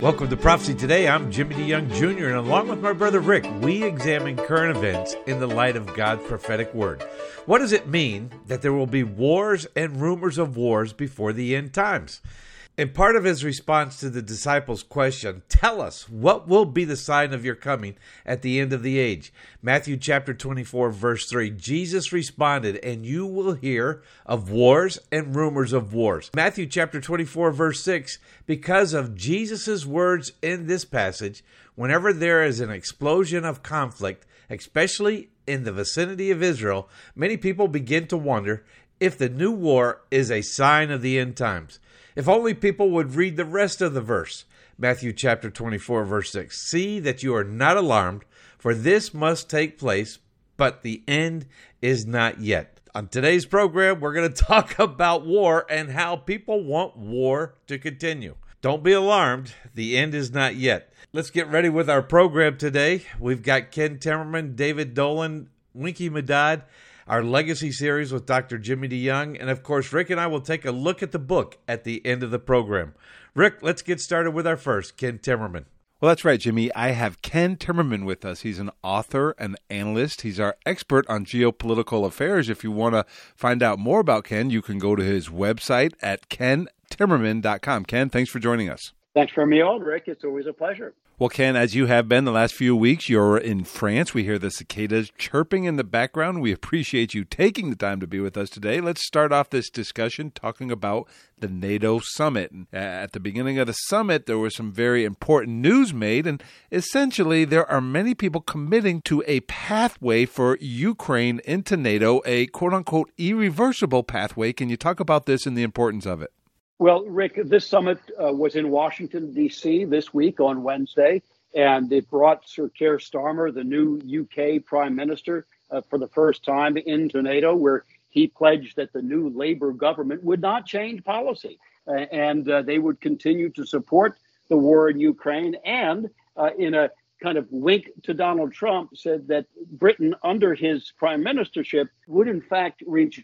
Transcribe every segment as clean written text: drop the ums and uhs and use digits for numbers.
Welcome to Prophecy Today. I'm Jimmy DeYoung Jr., and along with my brother Rick, we examine current events in the light of God's prophetic word. What does it mean that there will be wars and rumors of wars before the end times? In part of his response to the disciples' question, tell us, what will be the sign of your coming at the end of the age? Matthew chapter 24, verse 3, Jesus responded, and you will hear of wars and rumors of wars. Matthew chapter 24, verse 6, because of Jesus' words in this passage, whenever there is an explosion of conflict, especially in the vicinity of Israel, many people begin to wonder if the new war is a sign of the end times. If only people would read the rest of the verse. Matthew chapter 24, verse 6. See that you are not alarmed, for this must take place, but the end is not yet. On today's program, we're going to talk about war and how people want war to continue. Don't be alarmed. The end is not yet. Let's get ready with our program today. We've got Ken Timmerman, David Dolan, Winky Madad, our Legacy series with Dr. Jimmy DeYoung, and of course, Rick and I will take a look at the book at the end of the program. Rick, let's get started with our first, Ken Timmerman. Well, that's right, Jimmy. I have Ken Timmerman with us. He's an author and analyst. He's our expert on geopolitical affairs. If you want to find out more about Ken, you can go to his website at kentimmerman.com. Ken, thanks for joining us. Thanks for me on, Rick. It's always a pleasure. Well, Ken, as you have been the last few weeks, you're in France. We hear the cicadas chirping in the background. We appreciate you taking the time to be with us today. Let's start off this discussion talking about the NATO summit. At the beginning of the summit, there was some very important news made, and essentially there are many people committing to a pathway for Ukraine into NATO, a quote-unquote irreversible pathway. Can you talk about this and the importance of it? Well, Rick, this summit was in Washington, D.C. this week on Wednesday, and it brought Sir Keir Starmer, the new UK Prime Minister, for the first time into NATO, where he pledged that the new Labour government would not change policy, and they would continue to support the war in Ukraine, and in a kind of wink to Donald Trump, said that Britain, under his prime ministership, would in fact reach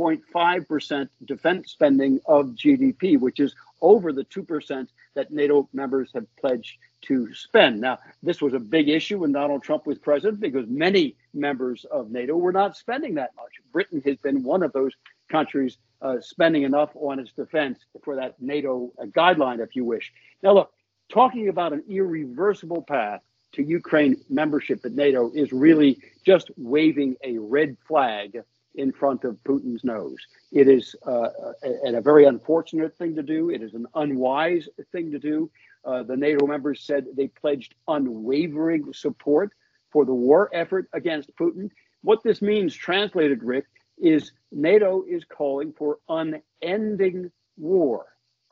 2.5% defense spending of GDP, which is over the 2% that NATO members have pledged to spend. Now, this was a big issue when Donald Trump was president because many members of NATO were not spending that much. Britain has been one of those countries spending enough on its defense for that NATO guideline, if you wish. Now, look, talking about an irreversible path to Ukraine membership at NATO is really just waving a red flag in front of Putin's nose. It is a very unfortunate thing to do. It is an unwise thing to do. The NATO members said they pledged unwavering support for the war effort against Putin. What this means, translated, Rick, is NATO is calling for unending war,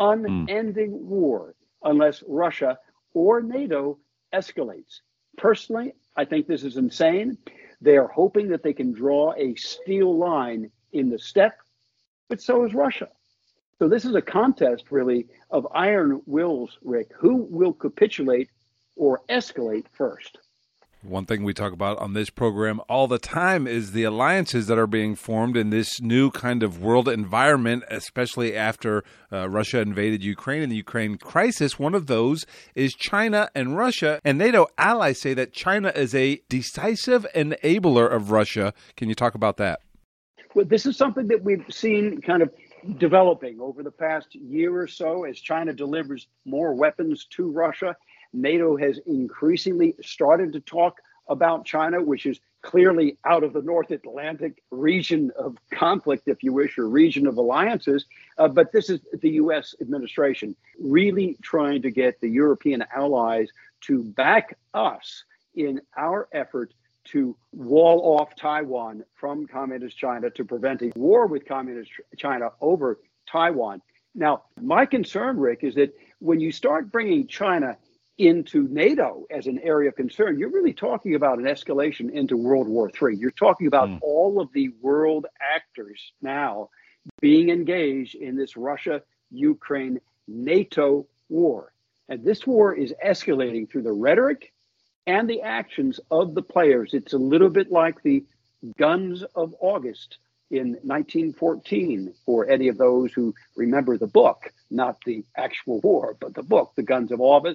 unless Russia or NATO escalates. Personally, I think this is insane. They are hoping that they can draw a steel line in the steppe, but so is Russia. So this is a contest, really, of iron wills, Rick. Who will capitulate or escalate first? One thing we talk about on this program all the time is the alliances that are being formed in this new kind of world environment, especially after Russia invaded Ukraine and the Ukraine crisis. One of those is China and Russia, and NATO allies say that China is a decisive enabler of Russia. Can you talk about that? Well, this is something that we've seen kind of developing over the past year or so as China delivers more weapons to Russia. NATO has increasingly started to talk about China, which is clearly out of the North Atlantic region of conflict, if you wish, or region of alliances. But this is the U.S. administration really trying to get the European allies to back us in our effort to wall off Taiwan from Communist China, to prevent a war with Communist China over Taiwan. Now, my concern, Rick, is that when you start bringing China into NATO as an area of concern, you're really talking about an escalation into World War III. You're talking about all of the world actors now being engaged in this Russia-Ukraine-NATO war. And this war is escalating through the rhetoric and the actions of the players. It's a little bit like the Guns of August in 1914, for any of those who remember the book, not the actual war, but the book, The Guns of August,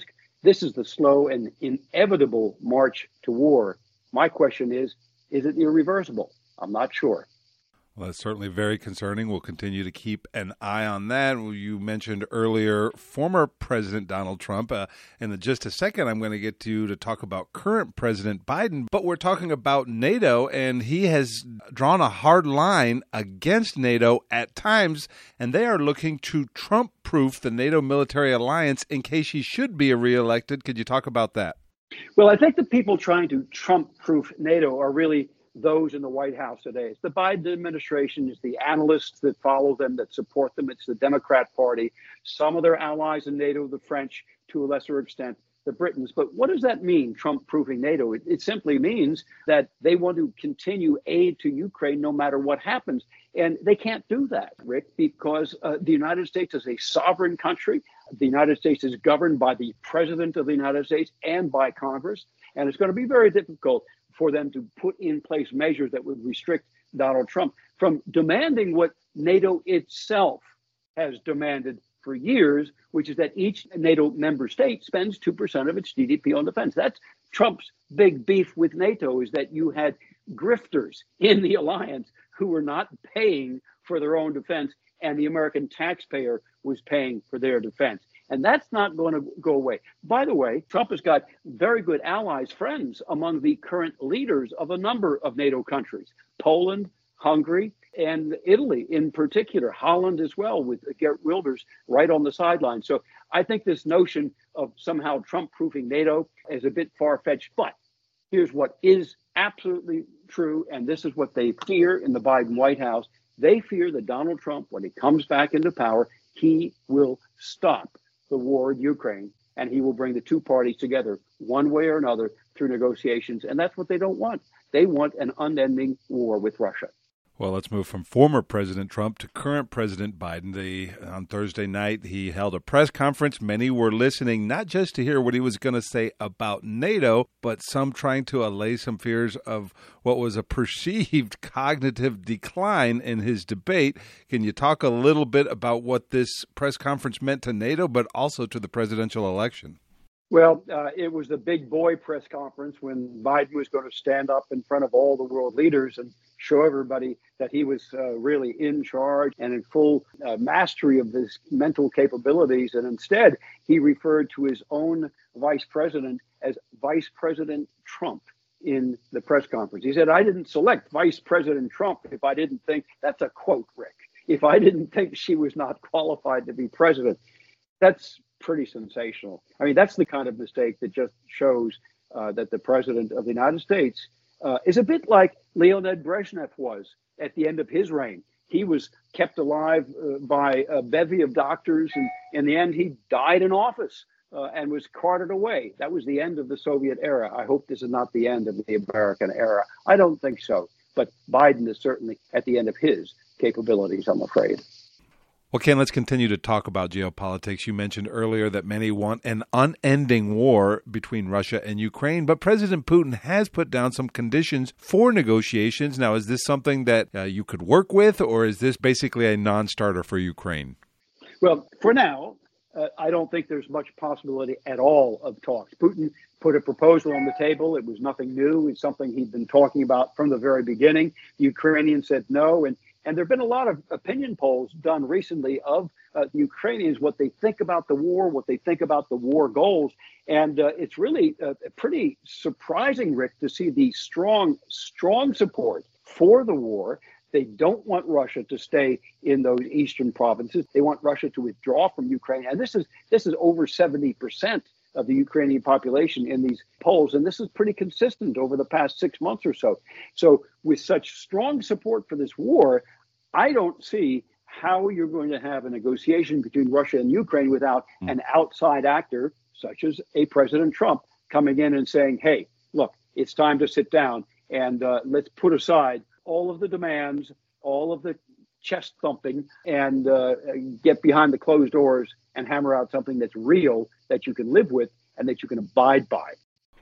this is the slow and inevitable march to war. My question is it irreversible? I'm not sure. Well, that's certainly very concerning. We'll continue to keep an eye on that. You mentioned earlier former President Donald Trump. In just a second, I'm going to get to talk about current President Biden. But we're talking about NATO, and he has drawn a hard line against NATO at times, and they are looking to Trump-proof the NATO military alliance in case he should be reelected. Could you talk about that? Well, I think the people trying to Trump-proof NATO are really those in the White House today. It's the Biden administration, it's the analysts that follow them, that support them. It's the Democrat Party, some of their allies in NATO, the French, to a lesser extent, the Britons. But what does that mean, Trump-proofing NATO? It simply means that they want to continue aid to Ukraine no matter what happens. And they can't do that, Rick, because the United States is a sovereign country. The United States is governed by the President of the United States and by Congress. And it's going to be very difficult for them to put in place measures that would restrict Donald Trump from demanding what NATO itself has demanded for years, which is that each NATO member state spends 2% of its GDP on defense. That's Trump's big beef with NATO, is that you had grifters in the alliance who were not paying for their own defense, and the American taxpayer was paying for their defense. And that's not going to go away. By the way, Trump has got very good allies, friends among the current leaders of a number of NATO countries, Poland, Hungary, and Italy in particular, Holland as well, with Geert Wilders right on the sideline. So I think this notion of somehow Trump-proofing NATO is a bit far-fetched. But here's what is absolutely true, and this is what they fear in the Biden White House. They fear that Donald Trump, when he comes back into power, he will stop the war in Ukraine, and he will bring the two parties together one way or another through negotiations. And that's what they don't want. They want an unending war with Russia. Well, let's move from former President Trump to current President Biden. On Thursday night, he held a press conference. Many were listening, not just to hear what he was going to say about NATO, but some trying to allay some fears of what was a perceived cognitive decline in his debate. Can you talk a little bit about what this press conference meant to NATO, but also to the presidential election? Well, it was the big boy press conference when Biden was going to stand up in front of all the world leaders and show everybody that he was really in charge and in full mastery of his mental capabilities. And instead, he referred to his own vice president as Vice President Trump in the press conference. He said, "I didn't select Vice President Trump if I didn't think," that's a quote, Rick, "if I didn't think she was not qualified to be president." That's pretty sensational. I mean, that's the kind of mistake that just shows that the president of the United States is a bit like Leonid Brezhnev was at the end of his reign. He was kept alive by a bevy of doctors, and in the end, he died in office and was carted away. That was the end of the Soviet era. I hope this is not the end of the American era. I don't think so. But Biden is certainly at the end of his capabilities, I'm afraid. Well, Ken, let's continue to talk about geopolitics. You mentioned earlier that many want an unending war between Russia and Ukraine, but President Putin has put down some conditions for negotiations. Now, is this something that you could work with, or is this basically a non-starter for Ukraine? Well, for now, I don't think there's much possibility at all of talks. Putin put a proposal on the table. It was nothing new. It's something he'd been talking about from the very beginning. The Ukrainians said no, and there have been a lot of opinion polls done recently of the Ukrainians, what they think about the war, what they think about the war goals. And it's really pretty surprising, Rick, to see the strong support for the war. They don't want Russia to stay in those eastern provinces. They want Russia to withdraw from Ukraine. And this is over 70% of the Ukrainian population in these polls. And this is pretty consistent over the past 6 months or so. So with such strong support for this war, I don't see how you're going to have a negotiation between Russia and Ukraine without an outside actor, such as a President Trump, coming in and saying, hey, look, it's time to sit down and let's put aside all of the demands, all of the chest thumping, and get behind the closed doors and hammer out something that's real, that you can live with, and that you can abide by.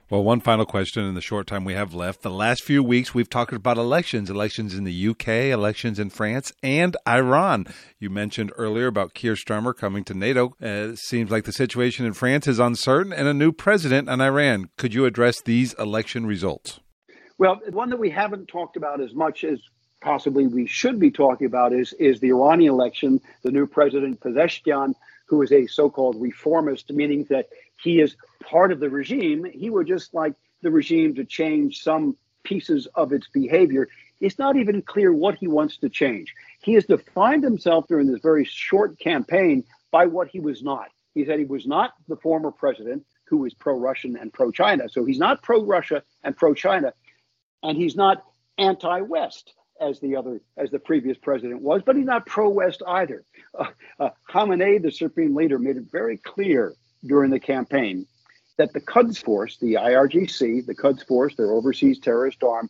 Well, one final question in the short time we have left. The last few weeks, we've talked about elections in the UK, elections in France, and Iran. You mentioned earlier about Keir Starmer coming to NATO. It seems like the situation in France is uncertain and a new president in Iran. Could you address these election results? Well, one that we haven't talked about as much as possibly we should be talking about is the Iranian election. The new president, Pezeshkian, who is a so-called reformist, meaning that he is part of the regime. He would just like the regime to change some pieces of its behavior. It's not even clear what he wants to change. He has defined himself during this very short campaign by what he was not. He said he was not the former president who was pro-Russian and pro-China. So he's not pro-Russia and pro-China, and he's not anti-West as the previous president was, but he's not pro-West either. Khamenei, the supreme leader, made it very clear during the campaign that the Quds Force, the IRGC, the Quds Force, their overseas terrorist arm,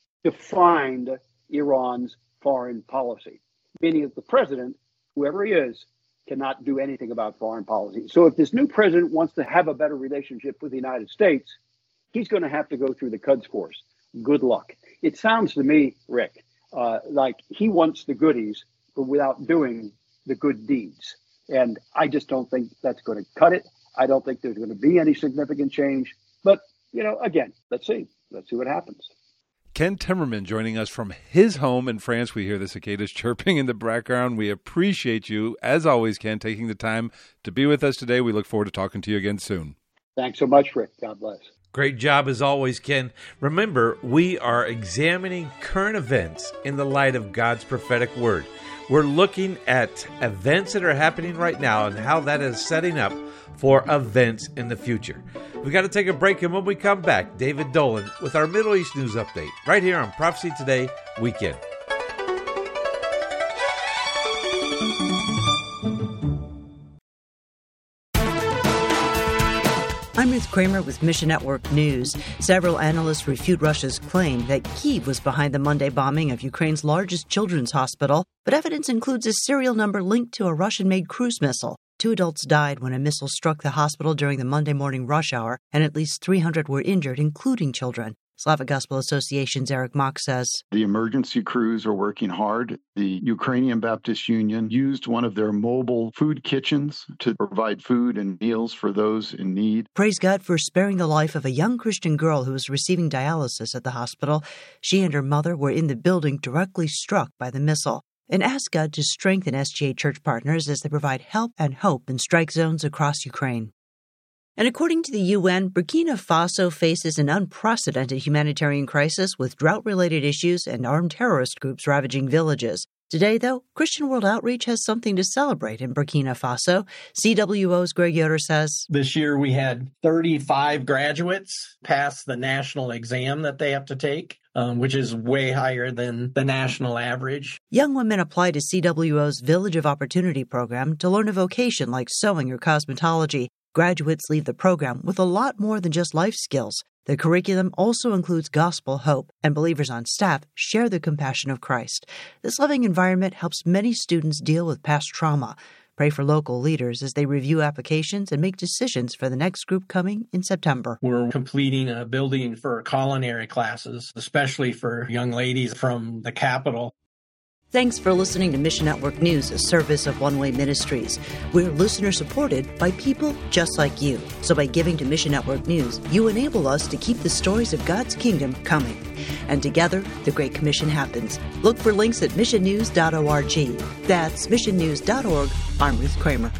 defined Iran's foreign policy, meaning that the president, whoever he is, cannot do anything about foreign policy. So if this new president wants to have a better relationship with the United States, he's going to have to go through the Quds Force. Good luck. It sounds to me, Rick, like he wants the goodies, but without doing the good deeds. And I just don't think that's going to cut it. I don't think there's going to be any significant change. But, again, let's see. Let's see what happens. Ken Timmerman joining us from his home in France. We hear the cicadas chirping in the background. We appreciate you, as always, Ken, taking the time to be with us today. We look forward to talking to you again soon. Thanks so much, Rick. God bless. Great job as always, Ken. Remember, we are examining current events in the light of God's prophetic word. We're looking at events that are happening right now and how that is setting up for events in the future. We've got to take a break, and when we come back, David Dolan with our Middle East news update right here on Prophecy Today Weekend. I'm Ruth Kramer with Mission Network News. Several analysts refute Russia's claim that Kyiv was behind the Monday bombing of Ukraine's largest children's hospital, but evidence includes a serial number linked to a Russian-made cruise missile. 2 adults died when a missile struck the hospital during the Monday morning rush hour, and at least 300 were injured, including children. Slavic Gospel Association's Eric Mock says, the emergency crews are working hard. The Ukrainian Baptist Union used one of their mobile food kitchens to provide food and meals for those in need. Praise God for sparing the life of a young Christian girl who was receiving dialysis at the hospital. She and her mother were in the building directly struck by the missile. And ask God to strengthen SGA church partners as they provide help and hope in strike zones across Ukraine. And according to the UN, Burkina Faso faces an unprecedented humanitarian crisis with drought-related issues and armed terrorist groups ravaging villages. Today, though, Christian World Outreach has something to celebrate in Burkina Faso. CWO's Greg Yoder says, this year we had 35 graduates pass the national exam that they have to take, which is way higher than the national average. Young women apply to CWO's Village of Opportunity program to learn a vocation like sewing or cosmetology. Graduates leave the program with a lot more than just life skills. The curriculum also includes gospel hope, and believers on staff share the compassion of Christ. This loving environment helps many students deal with past trauma. Pray for local leaders as they review applications and make decisions for the next group coming in September. We're completing a building for culinary classes, especially for young ladies from the capital. Thanks for listening to Mission Network News, a service of One Way Ministries. We're listener-supported by people just like you. So by giving to Mission Network News, you enable us to keep the stories of God's kingdom coming. And together, the Great Commission happens. Look for links at missionnews.org. That's missionnews.org. I'm Ruth Kramer.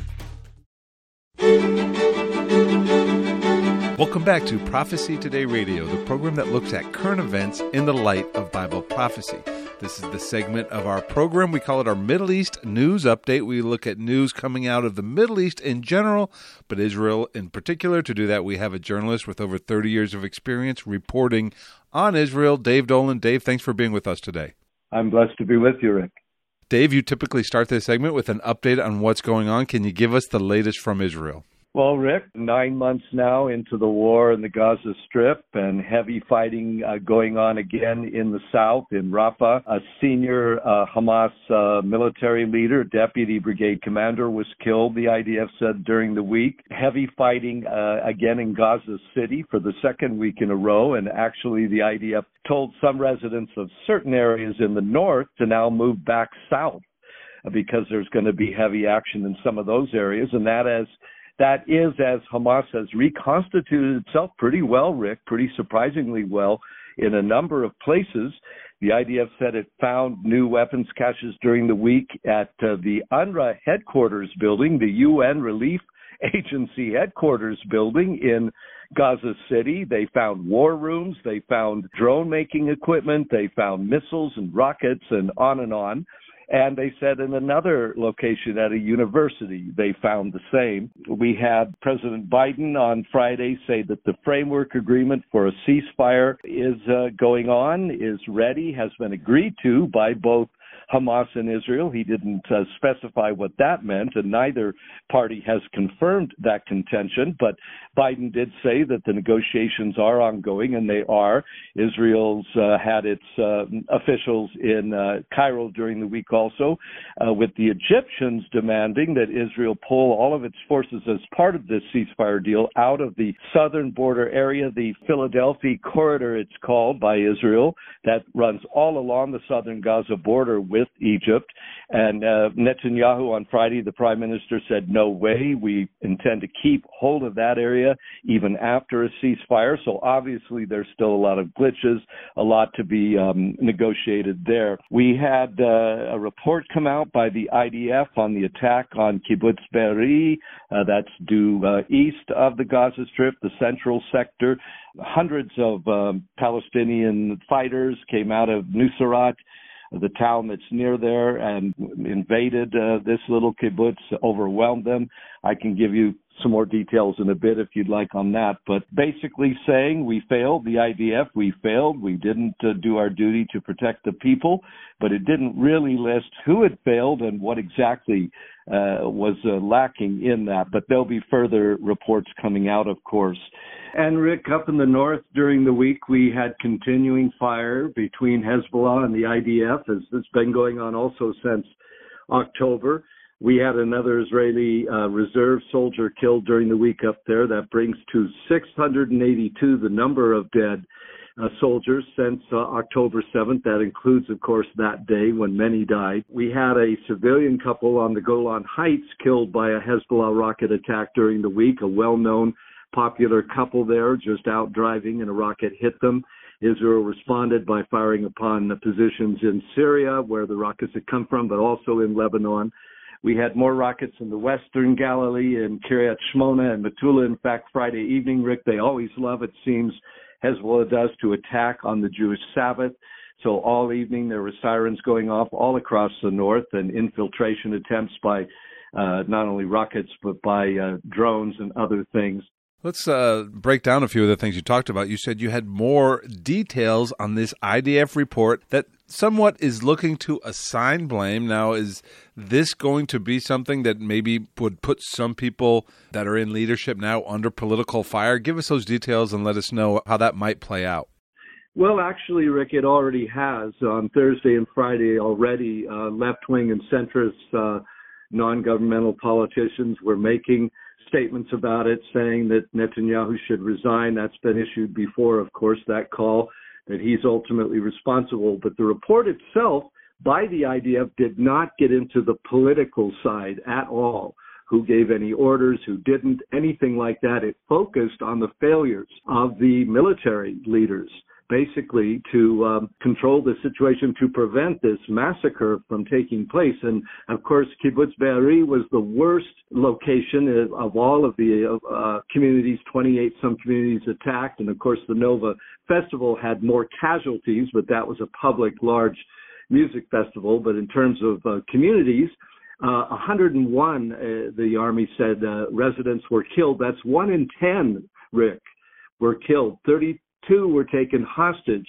Welcome back to Prophecy Today Radio, the program that looks at current events in the light of Bible prophecy. This is the segment of our program. We call it our Middle East News Update. We look at news coming out of the Middle East in general, but Israel in particular. To do that, we have a journalist with over 30 years of experience reporting on Israel, Dave Dolan. Dave, thanks for being with us today. I'm blessed to be with you, Rick. Dave, you typically start this segment with an update on what's going on. Can you give us the latest from Israel? Well, Rick, 9 months now into the war in the Gaza Strip and heavy fighting going on again in the south, in Rafah. A senior Hamas military leader, deputy brigade commander, was killed, the IDF said, during the week. Heavy fighting again in Gaza City for the second week in a row, and actually the IDF told some residents of certain areas in the north to now move back south because there's going to be heavy action in some of those areas, and that is as Hamas has reconstituted itself pretty well, Rick, pretty surprisingly well in a number of places. The IDF said it found new weapons caches during the week at the UNRWA headquarters building, the UN Relief Agency headquarters building in Gaza City. They found war rooms, they found drone-making equipment, they found missiles and rockets and on and on. And they said in another location at a university, they found the same. We had President Biden on Friday say that the framework agreement for a ceasefire is going on, is ready, has been agreed to by both Hamas and Israel. He didn't specify what that meant, and neither party has confirmed that contention. But Biden did say that the negotiations are ongoing, and they are. Israel's had its officials in Cairo during the week also, with the Egyptians demanding that Israel pull all of its forces as part of this ceasefire deal out of the southern border area, the Philadelphia corridor it's called by Israel, that runs all along the southern Gaza border with Egypt. And Netanyahu on Friday, the prime minister, said, no way, we intend to keep hold of that area even after a ceasefire. So obviously there's still a lot of glitches, a lot to be negotiated there. We had a report come out by the IDF on the attack on Kibbutz Be'eri, that's due east of the Gaza Strip, the central sector. Hundreds of Palestinian fighters came out of Nuseirat, the town that's near there, and invaded this little kibbutz, overwhelmed them. I can give you some more details in a bit if you'd like on that, but basically saying we failed, the IDF, we failed, we didn't do our duty to protect the people, but it didn't really list who had failed and what exactly was lacking in that. But there'll be further reports coming out, of course. And Rick, up in the north during the week, we had continuing fire between Hezbollah and the IDF, as it's been going on also since October. We had another Israeli reserve soldier killed during the week up there. That brings to 682 the number of dead soldiers since October 7th. That includes, of course, that day when many died. We had a civilian couple on the Golan Heights killed by a Hezbollah rocket attack during the week, a well-known popular couple there just out driving and a rocket hit them. Israel responded by firing upon the positions in Syria where the rockets had come from, but also in Lebanon. We had more rockets in the western Galilee, in Kiryat Shmona and Metula. In fact, Friday evening, Rick, they always love, it seems, Hezbollah does, to attack on the Jewish Sabbath. So all evening there were sirens going off all across the north and infiltration attempts by not only rockets but by drones and other things. Let's break down a few of the things you talked about. You said you had more details on this IDF report that somewhat is looking to assign blame. Now, is this going to be something that maybe would put some people that are in leadership now under political fire? Give us those details and let us know how that might play out. Well, actually, Rick, it already has. On Thursday and Friday already, left-wing and centrist non-governmental politicians were making statements about it, saying that Netanyahu should resign. That's been issued before, of course, that call, that he's ultimately responsible. But the report itself by the IDF did not get into the political side at all. Who gave any orders, who didn't, anything like that. It focused on the failures of the military leaders, basically to control the situation, to prevent this massacre from taking place. And, of course, Kibbutz Be'eri was the worst location of all of the communities, 28 some communities attacked. And, of course, the Nova Festival had more casualties, but that was a public, large music festival. But in terms of communities, 101, the Army said, residents were killed. That's 1 in 10, Rick, were killed. 32 were taken hostage.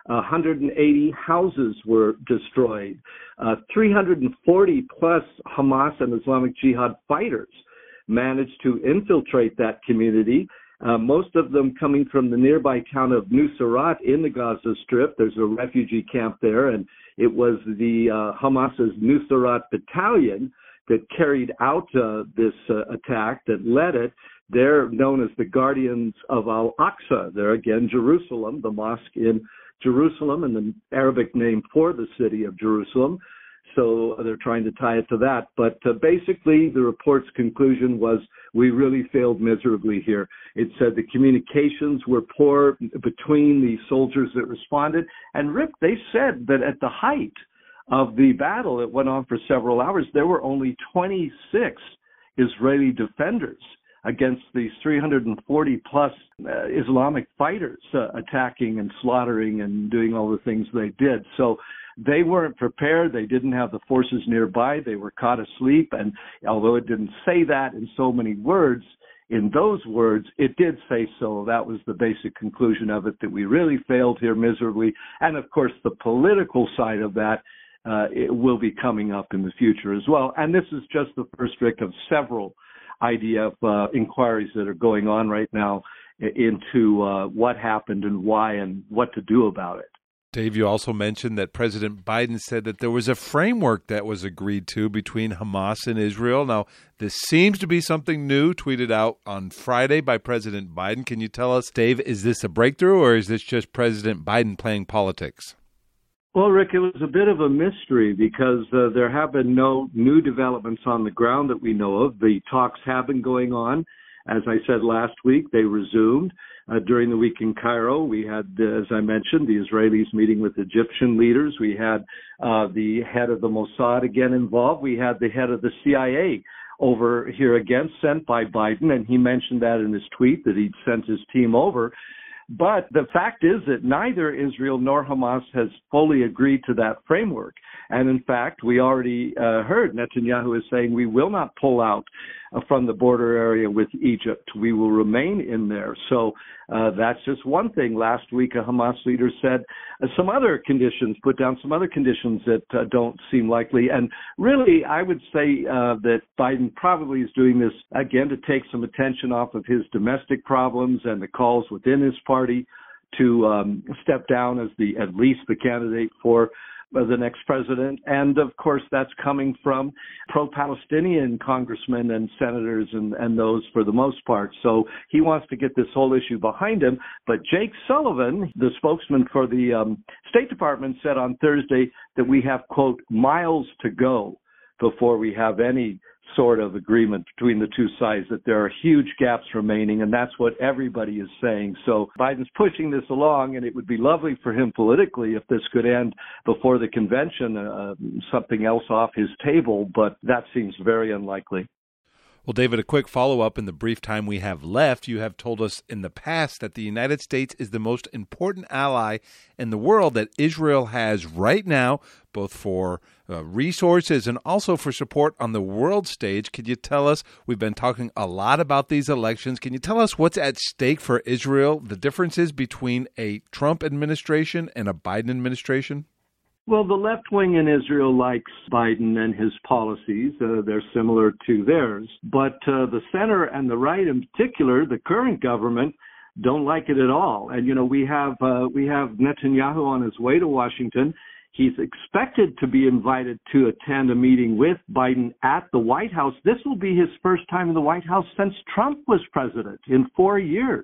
180 houses were destroyed. 340 plus Hamas and Islamic Jihad fighters managed to infiltrate that community. Most of them coming from the nearby town of Nuseirat in the Gaza Strip. There's a refugee camp there, and it was the Hamas's Nuseirat battalion that carried out this attack, that led it. They're known as the Guardians of Al-Aqsa. They're, again, Jerusalem, the mosque in Jerusalem, and the Arabic name for the city of Jerusalem. So they're trying to tie it to that. But basically, the report's conclusion was we really failed miserably here. It said the communications were poor between the soldiers that responded. And Rick, they said that at the height of the battle, it went on for several hours, there were only 26 Israeli defenders against these 340-plus Islamic fighters attacking and slaughtering and doing all the things they did. So they weren't prepared. They didn't have the forces nearby. They were caught asleep. And although it didn't say that in so many words, in those words, it did say so. That was the basic conclusion of it, that we really failed here miserably. And, of course, the political side of that it will be coming up in the future as well. And this is just the first, Rick, of several IDF inquiries that are going on right now into what happened and why and what to do about it. Dave, you also mentioned that President Biden said that there was a framework that was agreed to between Hamas and Israel. Now, this seems to be something new, tweeted out on Friday by President Biden. Can you tell us, Dave, is this a breakthrough or is this just President Biden playing politics? Well, Rick, it was a bit of a mystery because there have been no new developments on the ground that we know of. The talks have been going on. As I said last week, they resumed. During the week in Cairo, we had, as I mentioned, the Israelis meeting with Egyptian leaders. We had the head of the Mossad again involved. We had the head of the CIA over here again, sent by Biden, and he mentioned that in his tweet that he'd sent his team over. But the fact is that neither Israel nor Hamas has fully agreed to that framework. And in fact, we already heard Netanyahu is saying we will not pull out from the border area with Egypt. We will remain in there. So that's just one thing. Last week, a Hamas leader said some other conditions, put down some other conditions that don't seem likely. And really, I would say that Biden probably is doing this, again, to take some attention off of his domestic problems and the calls within his party to step down as at least the candidate for the next president. And of course, that's coming from pro-Palestinian congressmen and senators and those for the most part. So he wants to get this whole issue behind him. But Jake Sullivan, the spokesman for the State Department, said on Thursday that we have, quote, miles to go before we have any sort of agreement between the two sides, that there are huge gaps remaining, and that's what everybody is saying. So Biden's pushing this along, and it would be lovely for him politically if this could end before the convention, something else off his table, but that seems very unlikely. Well, David, a quick follow-up. In the brief time we have left, you have told us in the past that the United States is the most important ally in the world that Israel has right now, both for resources and also for support on the world stage. Could you tell us, we've been talking a lot about these elections, can you tell us what's at stake for Israel, the differences between a Trump administration and a Biden administration? Well, the left wing in Israel likes Biden and his policies. They're similar to theirs. But the center and the right in particular, the current government, don't like it at all. And, you know, we have Netanyahu on his way to Washington. He's expected to be invited to attend a meeting with Biden at the White House. This will be his first time in the White House since Trump was president in 4 years.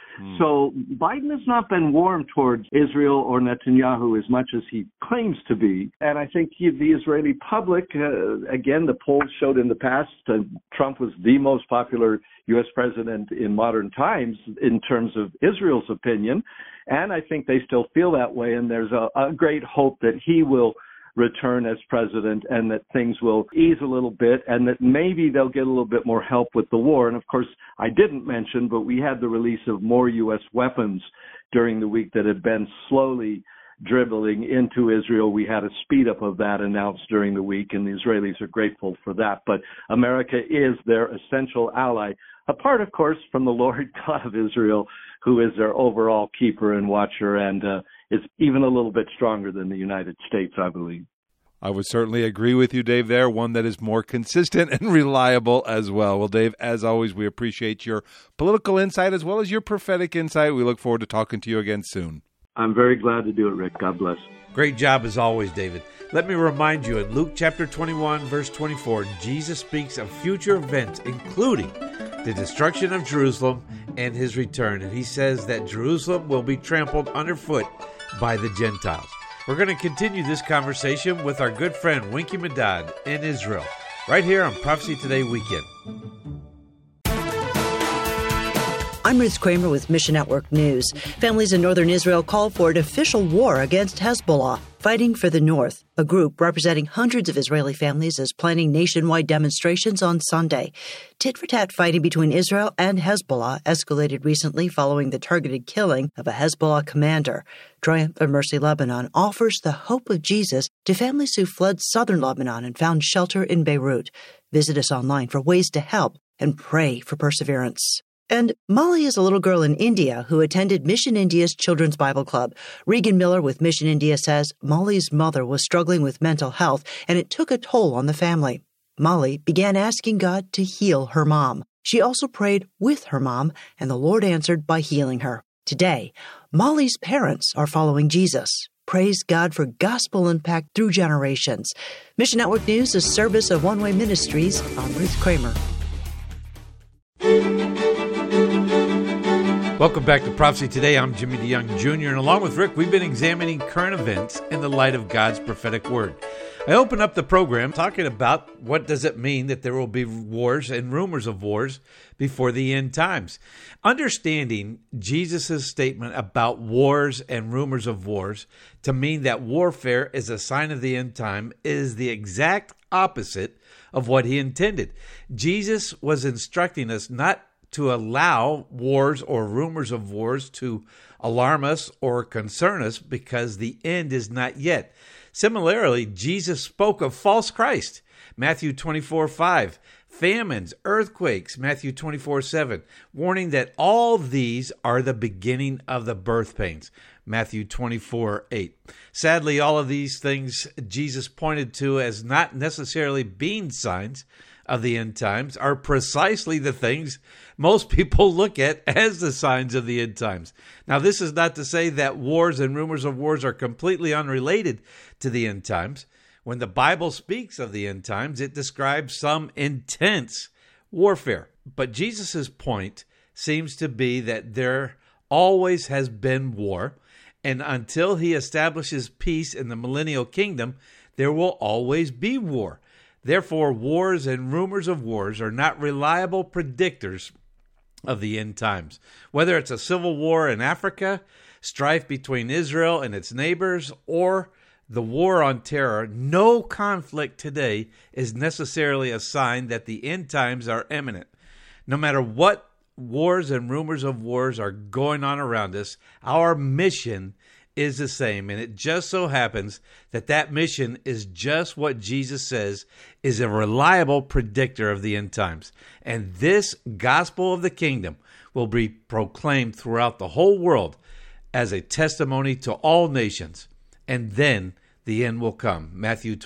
So Biden has not been warm towards Israel or Netanyahu as much as he claims to be. And I think the Israeli public, again, the polls showed in the past, Trump was the most popular U.S. president in modern times in terms of Israel's opinion. And I think they still feel that way. And there's a great hope that he will return as president and that things will ease a little bit and that maybe they'll get a little bit more help with the war. And of course, I didn't mention, but we had the release of more U.S. weapons during the week that had been slowly dribbling into Israel. We had a speed up of that announced during the week, and the Israelis are grateful for that. But America is their essential ally, apart, of course, from the Lord God of Israel, who is their overall keeper and watcher, and is even a little bit stronger than the United States, I believe. I would certainly agree with you, Dave, there. One that is more consistent and reliable as well. Well, Dave, as always, we appreciate your political insight as well as your prophetic insight. We look forward to talking to you again soon. I'm very glad to do it, Rick. God bless. Great job as always, David. Let me remind you, in Luke chapter 21, verse 24, Jesus speaks of future events, including the destruction of Jerusalem and his return. And he says that Jerusalem will be trampled underfoot by the Gentiles. We're going to continue this conversation with our good friend Winky Medad in Israel, right here on Prophecy Today Weekend. I'm Ruth Kramer with Mission Network News. Families in northern Israel call for an official war against Hezbollah. Fighting for the North, a group representing hundreds of Israeli families, is planning nationwide demonstrations on Sunday. Tit-for-tat fighting between Israel and Hezbollah escalated recently following the targeted killing of a Hezbollah commander. Triumph of Mercy Lebanon offers the hope of Jesus to families who fled southern Lebanon and found shelter in Beirut. Visit us online for ways to help and pray for perseverance. And Molly is a little girl in India who attended Mission India's Children's Bible Club. Regan Miller with Mission India says Molly's mother was struggling with mental health, and it took a toll on the family. Molly began asking God to heal her mom. She also prayed with her mom, and the Lord answered by healing her. Today, Molly's parents are following Jesus. Praise God for gospel impact through generations. Mission Network News is service of One Way Ministries. I'm Ruth Kramer. Welcome back to Prophecy Today. I'm Jimmy DeYoung Jr., and along with Rick, we've been examining current events in the light of God's prophetic word. I open up the program talking about what does it mean that there will be wars and rumors of wars before the end times. Understanding Jesus' statement about wars and rumors of wars to mean that warfare is a sign of the end time is the exact opposite of what he intended. Jesus was instructing us not to allow wars or rumors of wars to alarm us or concern us because the end is not yet. Similarly, Jesus spoke of false Christ, Matthew 24:5, famines, earthquakes, Matthew 24:7, warning that all these are the beginning of the birth pains, Matthew 24:8. Sadly, all of these things Jesus pointed to as not necessarily being signs of the end times are precisely the things most people look at as the signs of the end times. Now, this is not to say that wars and rumors of wars are completely unrelated to the end times. When the Bible speaks of the end times, it describes some intense warfare. But Jesus' point seems to be that there always has been war, and until he establishes peace in the millennial kingdom, there will always be war. Therefore, wars and rumors of wars are not reliable predictors of the end times. Whether it's a civil war in Africa, strife between Israel and its neighbors, or the war on terror, no conflict today is necessarily a sign that the end times are imminent. No matter what wars and rumors of wars are going on around us, our mission is the same, and it just so happens that that mission is just what Jesus says is a reliable predictor of the end times. And this gospel of the kingdom will be proclaimed throughout the whole world as a testimony to all nations, and then the end will come. Matthew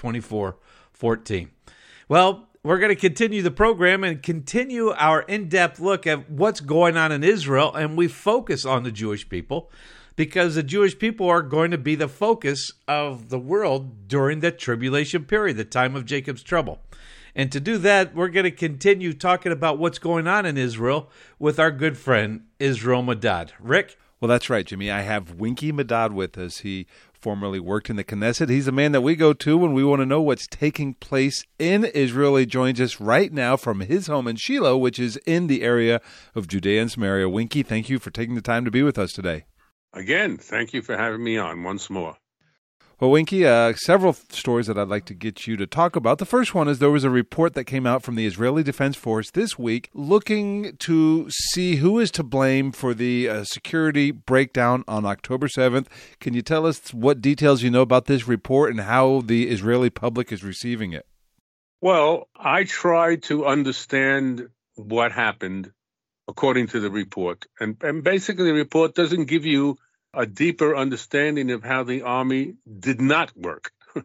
24:14. Well, we're going to continue the program and continue our in-depth look at what's going on in Israel, and we focus on the Jewish people, because the Jewish people are going to be the focus of the world during the tribulation period, the time of Jacob's trouble. And to do that, we're going to continue talking about what's going on in Israel with our good friend, Israel Medad. Rick? Well, that's right, Jimmy. I have Winky Medad with us. He formerly worked in the Knesset. He's a man that we go to when we want to know what's taking place in Israel. He joins us right now from his home in Shiloh, which is in the area of Judea and Samaria. Winky, thank you for taking the time to be with us today. Again, thank you for having me on once more. Well, Winky, several stories that I'd like to get you to talk about. The first one is there was a report that came out from the Israeli Defense Force this week looking to see who is to blame for the security breakdown on October 7th. Can you tell us what details you know about this report and how the Israeli public is receiving it? Well, I tried to understand what happened according to the report. And basically, the report doesn't give you a deeper understanding of how the army did not work.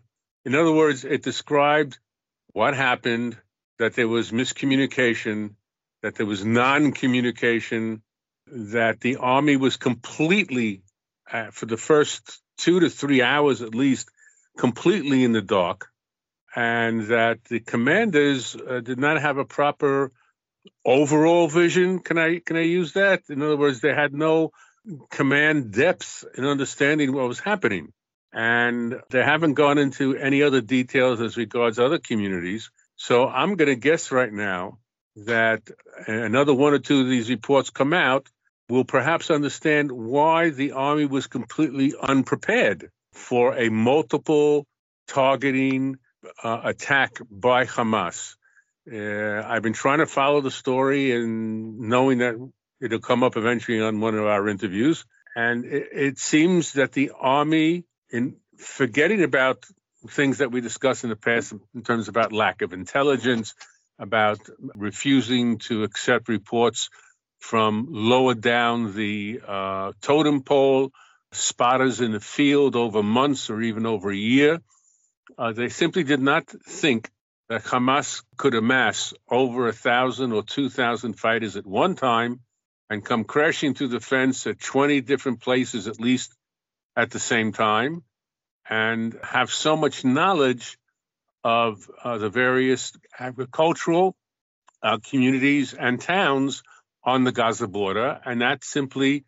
In other words, it described what happened, that there was miscommunication, that there was non-communication, that the army was completely, for the first 2 to 3 hours at least, completely in the dark, and that the commanders did not have a proper overall vision. Can I use that? In other words, they had no command depth in understanding what was happening. And they haven't gone into any other details as regards other communities. So I'm going to guess right now that another 1 or 2 of these reports come out, we'll perhaps understand why the army was completely unprepared for a multiple targeting attack by Hamas. I've been trying to follow the story and knowing that it'll come up eventually on one of our interviews. And it seems that the army, in forgetting about things that we discussed in the past in terms about lack of intelligence, about refusing to accept reports from lower down the totem pole, spotters in the field over months or even over a year. They simply did not think that Hamas could amass over 1,000 or 2,000 fighters at one time and come crashing through the fence at 20 different places at least at the same time, and have so much knowledge of the various agricultural communities and towns on the Gaza border, and that simply,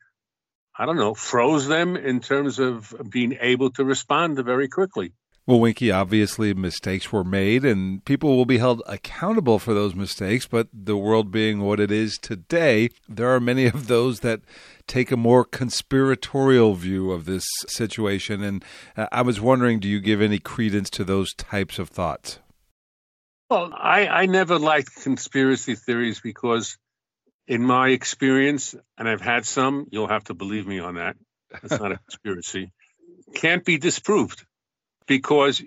froze them in terms of being able to respond very quickly. Well, Winky, obviously mistakes were made and people will be held accountable for those mistakes, but the world being what it is today, there are many of those that take a more conspiratorial view of this situation. And I was wondering, do you give any credence to those types of thoughts? Well, I never liked conspiracy theories because in my experience, and I've had some, you'll have to believe me on that, it's not a conspiracy, can't be disproved. Because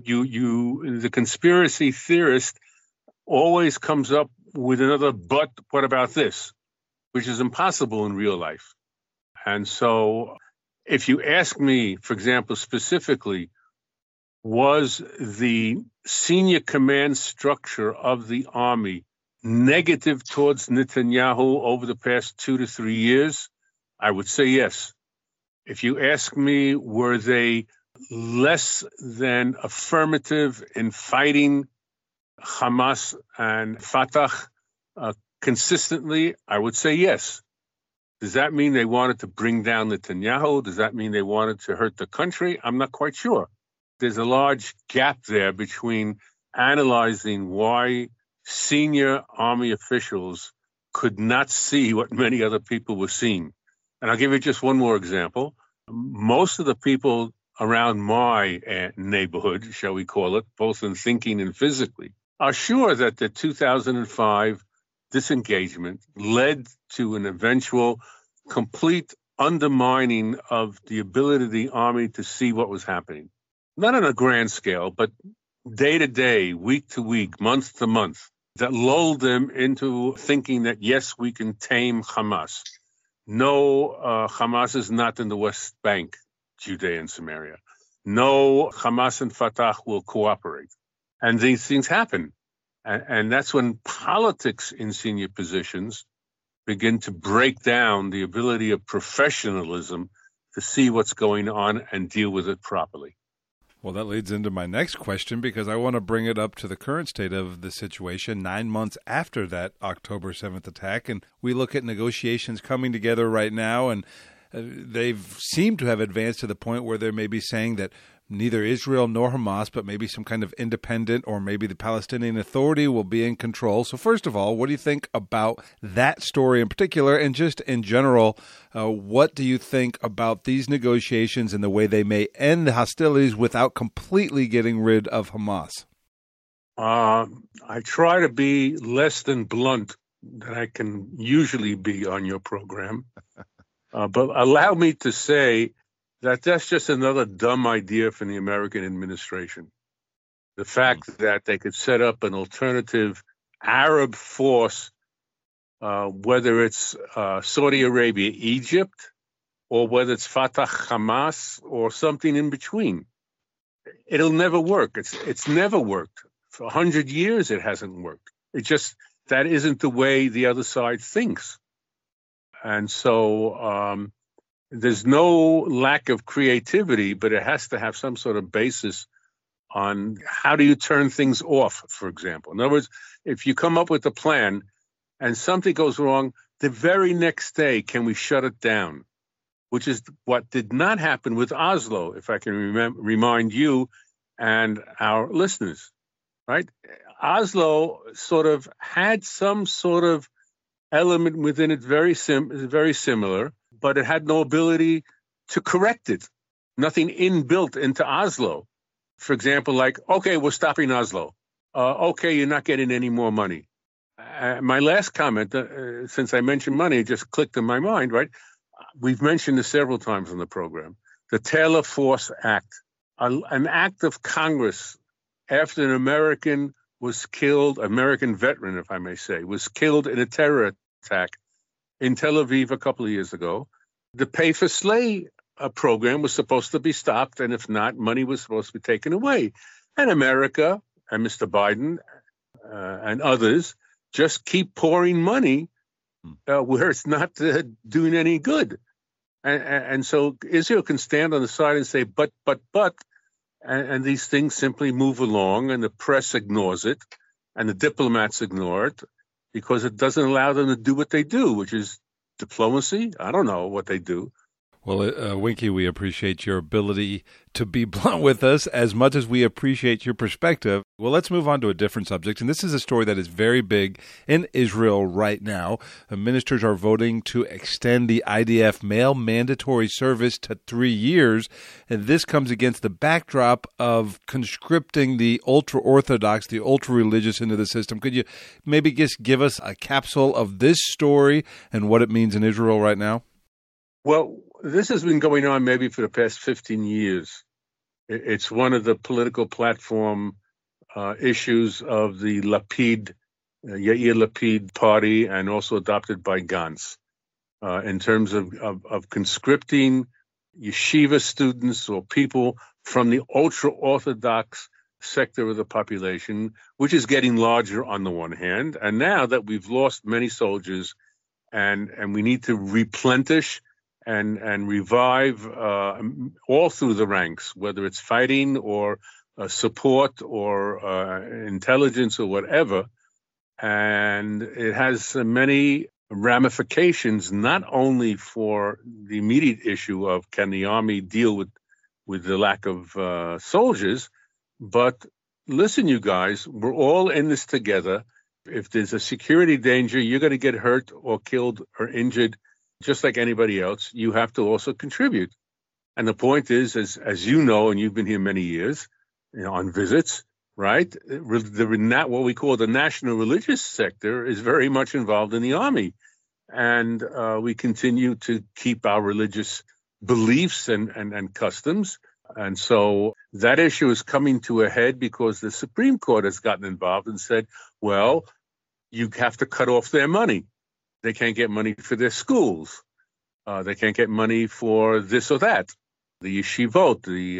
the conspiracy theorist always comes up with another, but what about this? Which is impossible in real life. And so if you ask me, for example, specifically, was the senior command structure of the army negative towards Netanyahu over the past 2 to 3 years? I would say yes. If you ask me, were they less than affirmative in fighting Hamas and Fatah consistently, I would say yes. Does that mean they wanted to bring down Netanyahu? Does that mean they wanted to hurt the country? I'm not quite sure. There's a large gap there between analyzing why senior army officials could not see what many other people were seeing. And I'll give you just one more example. Most of the people around my neighborhood, shall we call it, both in thinking and physically, are sure that the 2005 disengagement led to an eventual complete undermining of the ability of the army to see what was happening. Not on a grand scale, but day to day, week to week, month to month, that lulled them into thinking that, yes, we can tame Hamas. No, Hamas is not in the West Bank, Judea and Samaria. No, Hamas and Fatah will cooperate. And these things happen. And that's when politics in senior positions begin to break down the ability of professionalism to see what's going on and deal with it properly. Well, that leads into my next question, because I want to bring it up to the current state of the situation 9 months after that October 7th attack. And we look at negotiations coming together right now, and they've seemed to have advanced to the point where they may be saying that neither Israel nor Hamas, but maybe some kind of independent or maybe the Palestinian Authority will be in control. So first of all, what do you think about that story in particular? And just in general, what do you think about these negotiations and the way they may end the hostilities without completely getting rid of Hamas? I try to be less than blunt than I can usually be on your program. But allow me to say that that's just another dumb idea from the American administration. The fact that they could set up an alternative Arab force, whether it's Saudi Arabia, Egypt, or whether it's Fatah, Hamas, or something in between. it'll never work. It's never worked. For 100 years, it hasn't worked. That isn't the way the other side thinks. And so there's no lack of creativity, but it has to have some sort of basis on how do you turn things off, for example. In other words, if you come up with a plan and something goes wrong, the very next day, can we shut it down? Which is what did not happen with Oslo, if I can remind you and our listeners, right? Oslo sort of had some sort of element within it very similar, but it had no ability to correct it. Nothing inbuilt into Oslo. For example, like, okay, we're stopping Oslo. Okay, you're not getting any more money. My last comment, since I mentioned money, it just clicked in my mind, right? We've mentioned this several times on the program. The Taylor Force Act, an act of Congress after an American was killed, American veteran, if I may say, was killed in a terror attack in Tel Aviv a couple of years ago. The Pay for Slay program was supposed to be stopped, and if not, money was supposed to be taken away. And America and Mr. Biden and others just keep pouring money where it's not doing any good. And so Israel can stand on the side and say, but, and these things simply move along, and the press ignores it, and the diplomats ignore it, because it doesn't allow them to do what they do, which is diplomacy. I don't know what they do. Well, Winky, we appreciate your ability to be blunt with us as much as we appreciate your perspective. Well, let's move on to a different subject. And this is a story that is very big in Israel right now. Ministers are voting to extend the IDF male mandatory service to 3 years. And this comes against the backdrop of conscripting the ultra-Orthodox, the ultra-religious into the system. Could you maybe just give us a capsule of this story and what it means in Israel right now? Well, this has been going on maybe for the past 15 years. It's one of the political platform issues of the Yair Lapid party, and also adopted by Gantz, in terms of conscripting yeshiva students or people from the ultra-Orthodox sector of the population, which is getting larger on the one hand. And now that we've lost many soldiers and we need to replenish and revive all through the ranks, whether it's fighting or support or intelligence or whatever. And it has many ramifications, not only for the immediate issue of can the army deal with the lack of soldiers, but listen, you guys, we're all in this together. If there's a security danger, you're going to get hurt or killed or injured just like anybody else. You have to also contribute. And the point is, as you know, and you've been here many years, on visits, right? What we call the national religious sector is very much involved in the army. And we continue to keep our religious beliefs and customs. And so that issue is coming to a head because the Supreme Court has gotten involved and said, well, you have to cut off their money. They can't get money for their schools. They can't get money for this or that. The yeshivot,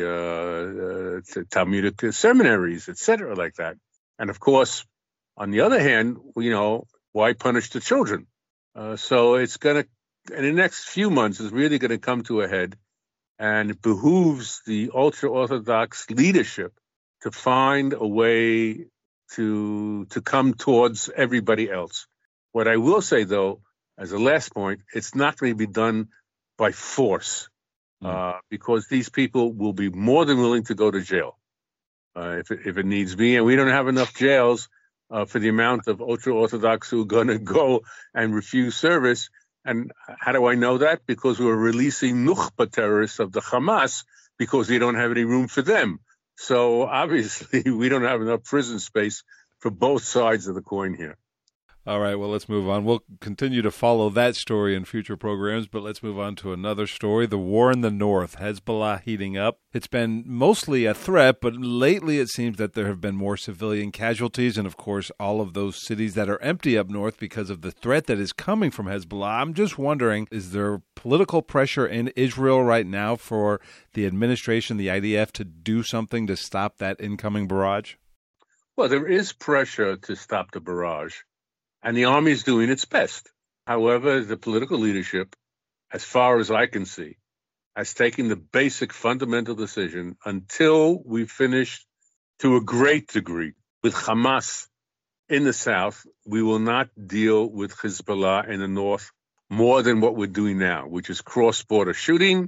the Talmudic seminaries, etc., like that. And of course, on the other hand, why punish the children? So it's going to, in the next few months, it's really going to come to a head, and it behooves the ultra-Orthodox leadership to find a way to come towards everybody else. What I will say, though, as a last point, it's not going to be done by force, because these people will be more than willing to go to jail if it needs be. And we don't have enough jails for the amount of ultra-Orthodox who are going to go and refuse service. And how do I know that? Because we're releasing Nukhba terrorists of the Hamas because we don't have any room for them. So obviously we don't have enough prison space for both sides of the coin here. All right, well, let's move on. We'll continue to follow that story in future programs, but let's move on to another story, the war in the north, Hezbollah heating up. It's been mostly a threat, but lately it seems that there have been more civilian casualties, and of course, all of those cities that are empty up north because of the threat that is coming from Hezbollah. I'm just wondering, is there political pressure in Israel right now for the administration, the IDF, to do something to stop that incoming barrage? Well, there is pressure to stop the barrage, and the army is doing its best. However, the political leadership, as far as I can see, has taken the basic fundamental decision until we finish, to a great degree, with Hamas in the south. We will not deal with Hezbollah in the north more than what we're doing now, which is cross-border shooting,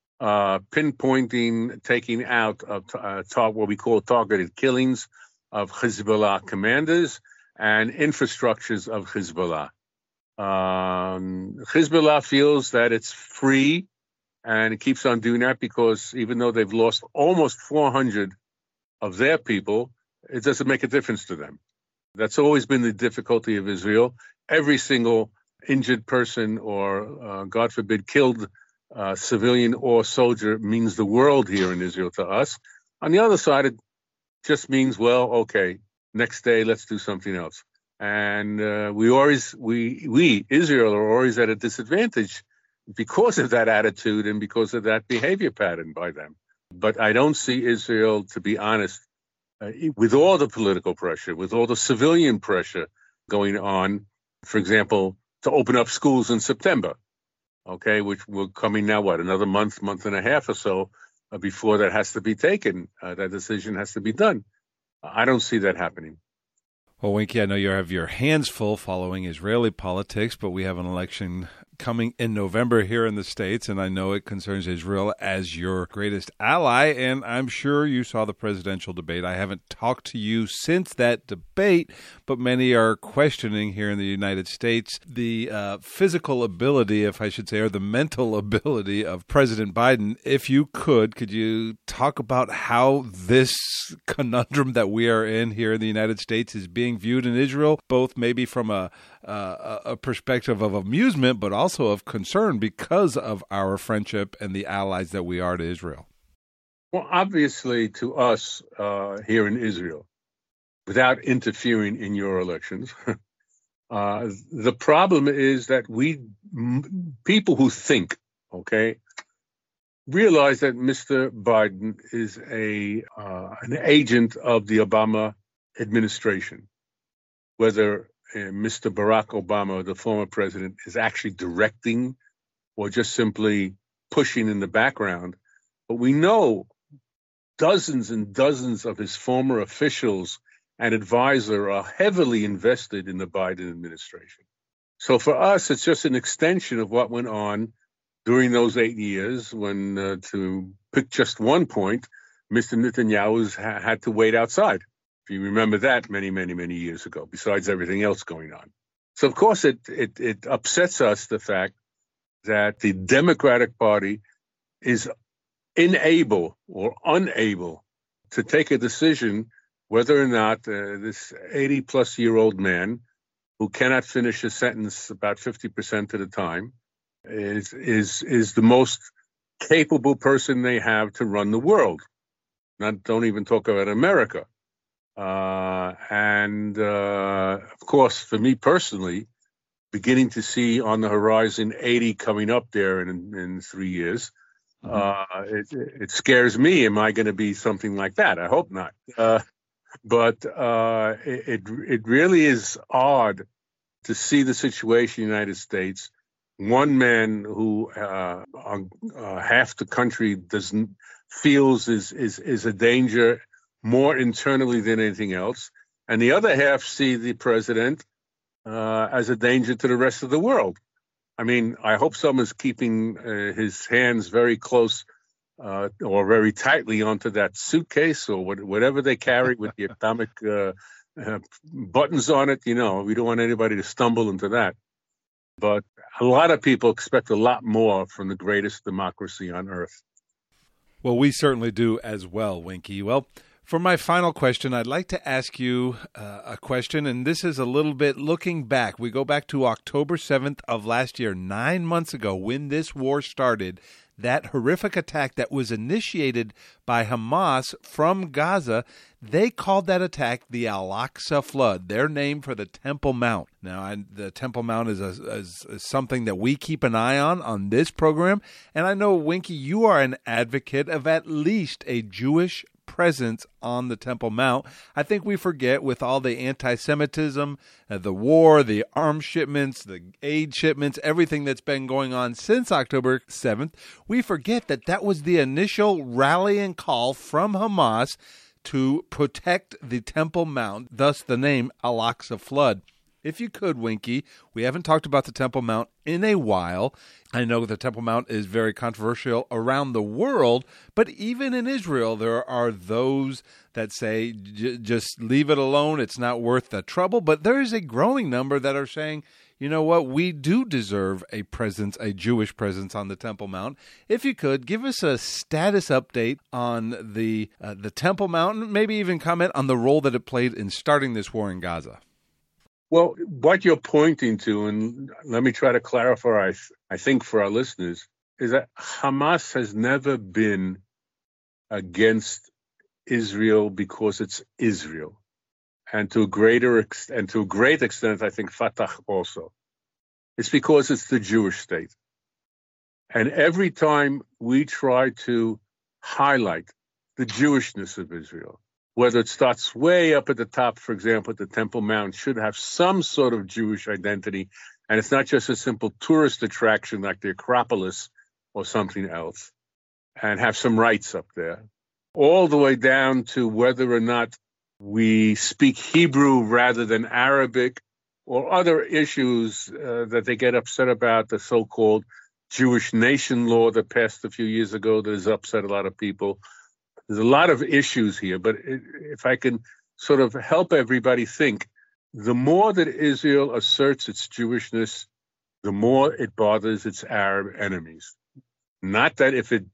pinpointing, taking out of what we call targeted killings of Hezbollah commanders and infrastructures of Hezbollah. Hezbollah feels that it's free, and it keeps on doing that because even though they've lost almost 400 of their people, it doesn't make a difference to them. That's always been the difficulty of Israel. Every single injured person or, God forbid, killed civilian or soldier means the world here in Israel to us. On the other side, it just means, well, okay, next day, let's do something else. And we Israel, are always at a disadvantage because of that attitude and because of that behavior pattern by them. But I don't see Israel, to be honest, with all the political pressure, with all the civilian pressure going on, for example, to open up schools in September, okay, which will coming now, another month and a half or so before that has to be taken. That decision has to be done. I don't see that happening. Well, Winky, I know you have your hands full following Israeli politics, but we have an election coming in November here in the States, and I know it concerns Israel as your greatest ally, and I'm sure you saw the presidential debate. I haven't talked to you since that debate, but many are questioning here in the United States the physical ability, if I should say, or the mental ability of President Biden. If you could you talk about how this conundrum that we are in here in the United States is being viewed in Israel, both maybe from a perspective of amusement, but also of concern because of our friendship and the allies that we are to Israel? Well, obviously, to us here in Israel, without interfering in your elections, the problem is that people who think, okay, realize that Mr. Biden is an agent of the Obama administration, whether Mr. Barack Obama, the former president, is actually directing or just simply pushing in the background. But we know dozens and dozens of his former officials and advisors are heavily invested in the Biden administration. So for us, it's just an extension of what went on during those 8 years when, to pick just one point, Mr. Netanyahu had to wait outside. If you remember that many, many, many years ago, besides everything else going on. So, of course, it upsets us, the fact that the Democratic Party is unable to take a decision whether or not this 80-plus-year-old man who cannot finish a sentence about 50% of the time is the most capable person they have to run the world. Don't even talk about America. Of course, for me personally, beginning to see on the horizon 80 coming up there in 3 years, it scares me. Am I going to be something like that? I hope not. But it really is odd to see the situation in the United States. One man who half the country feels is a danger more internally than anything else, and the other half see the president as a danger to the rest of the world. I mean, I hope someone's keeping his hands very close or very tightly onto that suitcase or whatever they carry with the atomic buttons on it. You know, we don't want anybody to stumble into that. But a lot of people expect a lot more from the greatest democracy on earth. Well, we certainly do as well, Winky. Well, For my final question, I'd like to ask you a question, and this is a little bit looking back. We go back to October 7th of last year, 9 months ago, when this war started, that horrific attack that was initiated by Hamas from Gaza. They called that attack the Al-Aqsa Flood, their name for the Temple Mount. Now, the Temple Mount is something that we keep an eye on this program, and I know, Winky, you are an advocate of at least a Jewish presence on the Temple Mount. I think we forget, with all the anti-Semitism, the war, the arms shipments, the aid shipments, everything that's been going on since October 7th, we forget that was the initial rallying call from Hamas to protect the Temple Mount, thus the name Al-Aqsa Flood. If you could, Winky, we haven't talked about the Temple Mount in a while. I know the Temple Mount is very controversial around the world, but even in Israel, there are those that say, just leave it alone, it's not worth the trouble. But there is a growing number that are saying, you know what, we do deserve a presence, a Jewish presence on the Temple Mount. If you could, give us a status update on the Temple Mount, and maybe even comment on the role that it played in starting this war in Gaza. Well, what you're pointing to, and let me try to clarify, I think for our listeners, is that Hamas has never been against Israel because it's Israel. And to a great extent, I think Fatah also. It's because it's the Jewish state. And every time we try to highlight the Jewishness of Israel, whether it starts way up at the top, for example, the Temple Mount should have some sort of Jewish identity, and it's not just a simple tourist attraction like the Acropolis or something else, and have some rights up there, all the way down to whether or not we speak Hebrew rather than Arabic, or other issues that they get upset about, the so-called Jewish nation law that passed a few years ago that has upset a lot of people. There's a lot of issues here, but if I can sort of help everybody think, the more that Israel asserts its Jewishness, the more it bothers its Arab enemies. Not that if it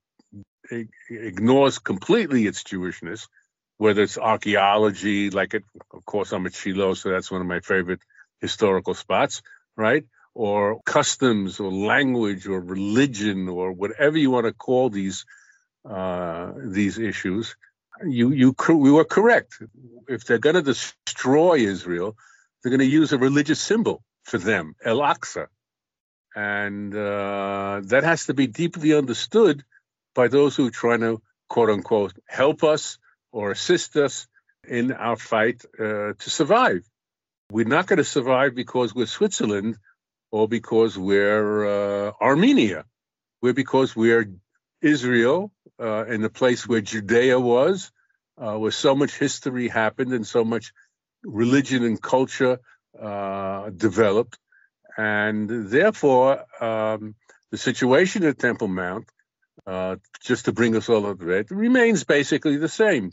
ignores completely its Jewishness, whether it's archaeology, of course, I'm at Shiloh, so that's one of my favorite historical spots, right? Or customs or language or religion or whatever you want to call these issues, we were correct. If they're going to destroy Israel, they're going to use a religious symbol for them, Al-Aqsa. And that has to be deeply understood by those who are trying to, quote unquote, help us or assist us in our fight to survive. We're not going to survive because we're Switzerland or because we're Armenia. Because we're Israel, in the place where Judea was, where so much history happened and so much religion and culture developed. And therefore, the situation at Temple Mount, just to bring us all up to date, remains basically the same.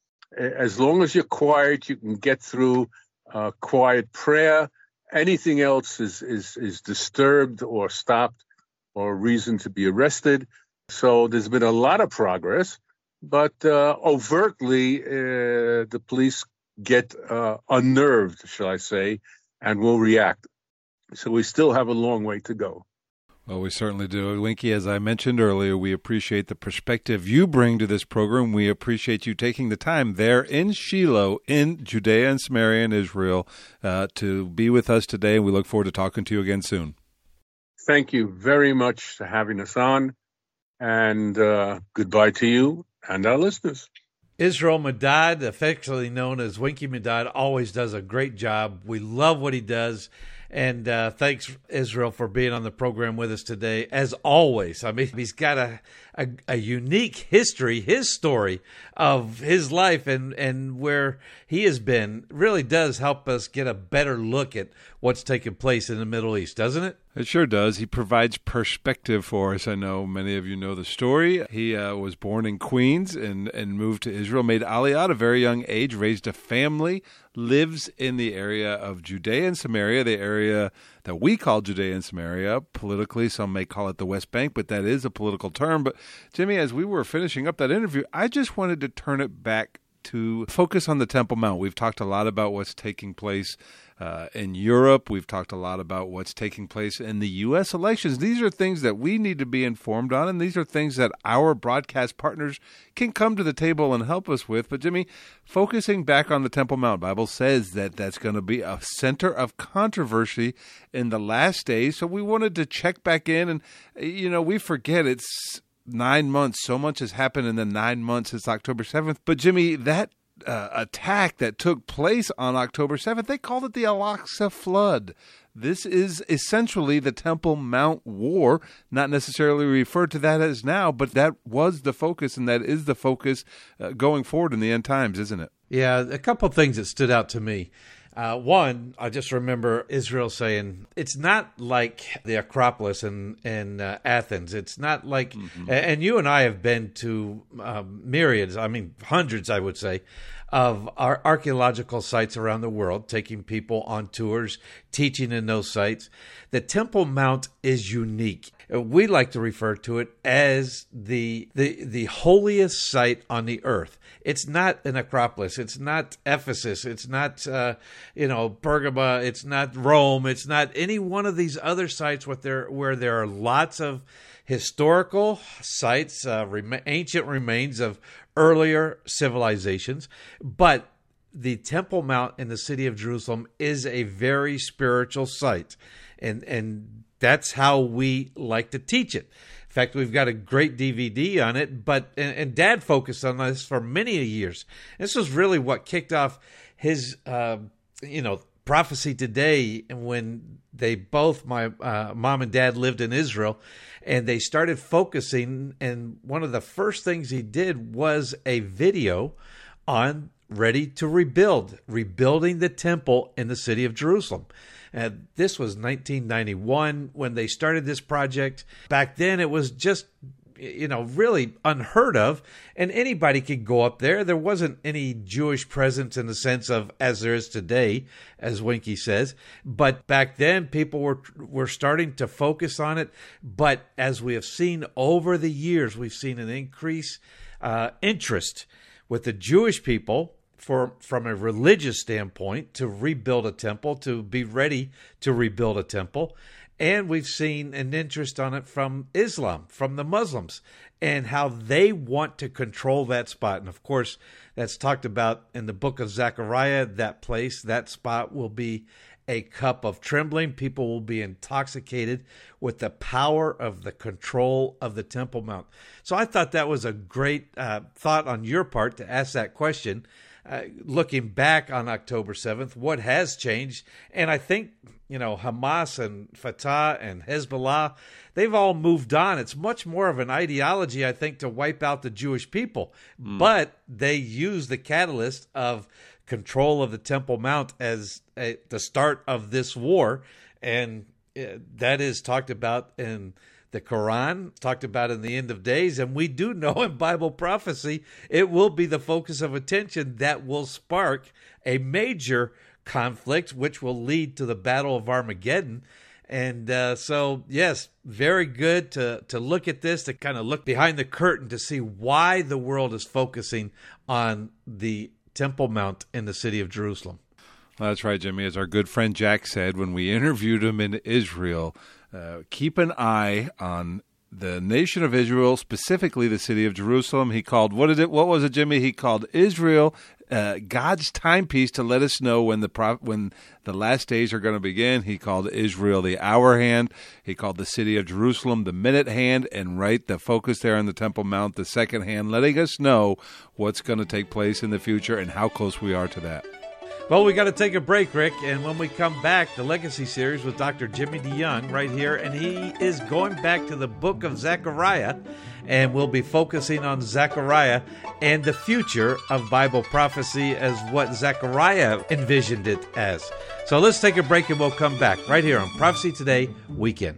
As long as you're quiet, you can get through quiet prayer. Anything else is disturbed or stopped or reason to be arrested. So there's been a lot of progress, but overtly, the police get unnerved, shall I say, and will react. So we still have a long way to go. Well, we certainly do. Winky, as I mentioned earlier, we appreciate the perspective you bring to this program. We appreciate you taking the time there in Shiloh, in Judea and Samaria in Israel, to be with us today. We look forward to talking to you again soon. Thank you very much for having us on. And goodbye to you and our listeners. Israel Madad, affectionately known as Winky Madad, always does a great job. We love what he does. And thanks, Israel, for being on the program with us today. As always, I mean, he's got a unique history, his story of his life and where he has been really does help us get a better look at what's taking place in the Middle East, doesn't it? It sure does. He provides perspective for us. I know many of you know the story. He was born in Queens and moved to Israel, made Aliyah at a very young age, raised a family, lives in the area of Judea and Samaria, the area that we call Judea and Samaria. Politically, some may call it the West Bank, but that is a political term. But Jimmy, as we were finishing up that interview, I just wanted to turn it back to focus on the Temple Mount. We've talked a lot about what's taking place in Europe. We've talked a lot about what's taking place in the U.S. elections. These are things that we need to be informed on, and these are things that our broadcast partners can come to the table and help us with. But, Jimmy, focusing back on the Temple Mount, Bible says that that's going to be a center of controversy in the last days. So we wanted to check back in, and, we forget it's 9 months. So much has happened in the 9 months since October 7th. But, Jimmy, that attack that took place on October 7th, they called it the Al-Aqsa Flood. This is essentially the Temple Mount War, not necessarily referred to that as now, but that was the focus, and that is the focus going forward in the end times, isn't it? Yeah, a couple of things that stood out to me. One, I just remember Israel saying, it's not like the Acropolis in Athens. It's not like, and you and I have been to myriads, hundreds, I would say, of our archaeological sites around the world, taking people on tours, teaching in those sites. The Temple Mount is unique. We like to refer to it as the holiest site on the earth. It's not an Acropolis. It's not Ephesus. It's not, Pergama. It's not Rome. It's not any one of these other sites where there are lots of historical sites, ancient remains of earlier civilizations. But the Temple Mount in the city of Jerusalem is a very spiritual site. And that's how we like to teach it. In fact, we've got a great DVD on it, and Dad focused on this for many years. This was really what kicked off his, Prophecy Today, when they both, my mom and dad, lived in Israel, and they started focusing, and one of the first things he did was a video on Ready to Rebuild, rebuilding the temple in the city of Jerusalem. And this was 1991 when they started this project. Back then, it was just, really unheard of. And anybody could go up there. There wasn't any Jewish presence in the sense of as there is today, as Winky says. But back then, people were starting to focus on it. But as we have seen over the years, we've seen an increase interest with the Jewish people from a religious standpoint to rebuild a temple, to be ready to rebuild a temple. And we've seen an interest on it from Islam, from the Muslims, and how they want to control that spot. And of course, that's talked about in the book of Zechariah. That spot will be a cup of trembling. People will be intoxicated with the power of the control of the Temple Mount. So I thought that was a great thought on your part to ask that question. Looking back on October 7th, what has changed? And I think, Hamas and Fatah and Hezbollah, they've all moved on. It's much more of an ideology, I think, to wipe out the Jewish people. But they use the catalyst of control of the Temple Mount as the start of this war. And that is talked about in the Quran, talked about in the end of days, and we do know in Bible prophecy, it will be the focus of attention that will spark a major conflict, which will lead to the Battle of Armageddon. And so, yes, very good to look at this, to kind of look behind the curtain to see why the world is focusing on the Temple Mount in the city of Jerusalem. Well, that's right, Jimmy. As our good friend Jack said when we interviewed him in Israel, keep an eye on the nation of Israel, specifically the city of Jerusalem. He called, what was it, Jimmy? He called Israel God's timepiece to let us know when the last days are going to begin. He called Israel the hour hand. He called the city of Jerusalem the minute hand, and the focus there on the Temple Mount, the second hand, letting us know what's going to take place in the future and how close we are to that. Well, we got to take a break, Rick, and when we come back, the Legacy Series with Dr. Jimmy DeYoung right here, and he is going back to the book of Zechariah, and we'll be focusing on Zechariah and the future of Bible prophecy as what Zechariah envisioned it as. So let's take a break, and we'll come back right here on Prophecy Today Weekend.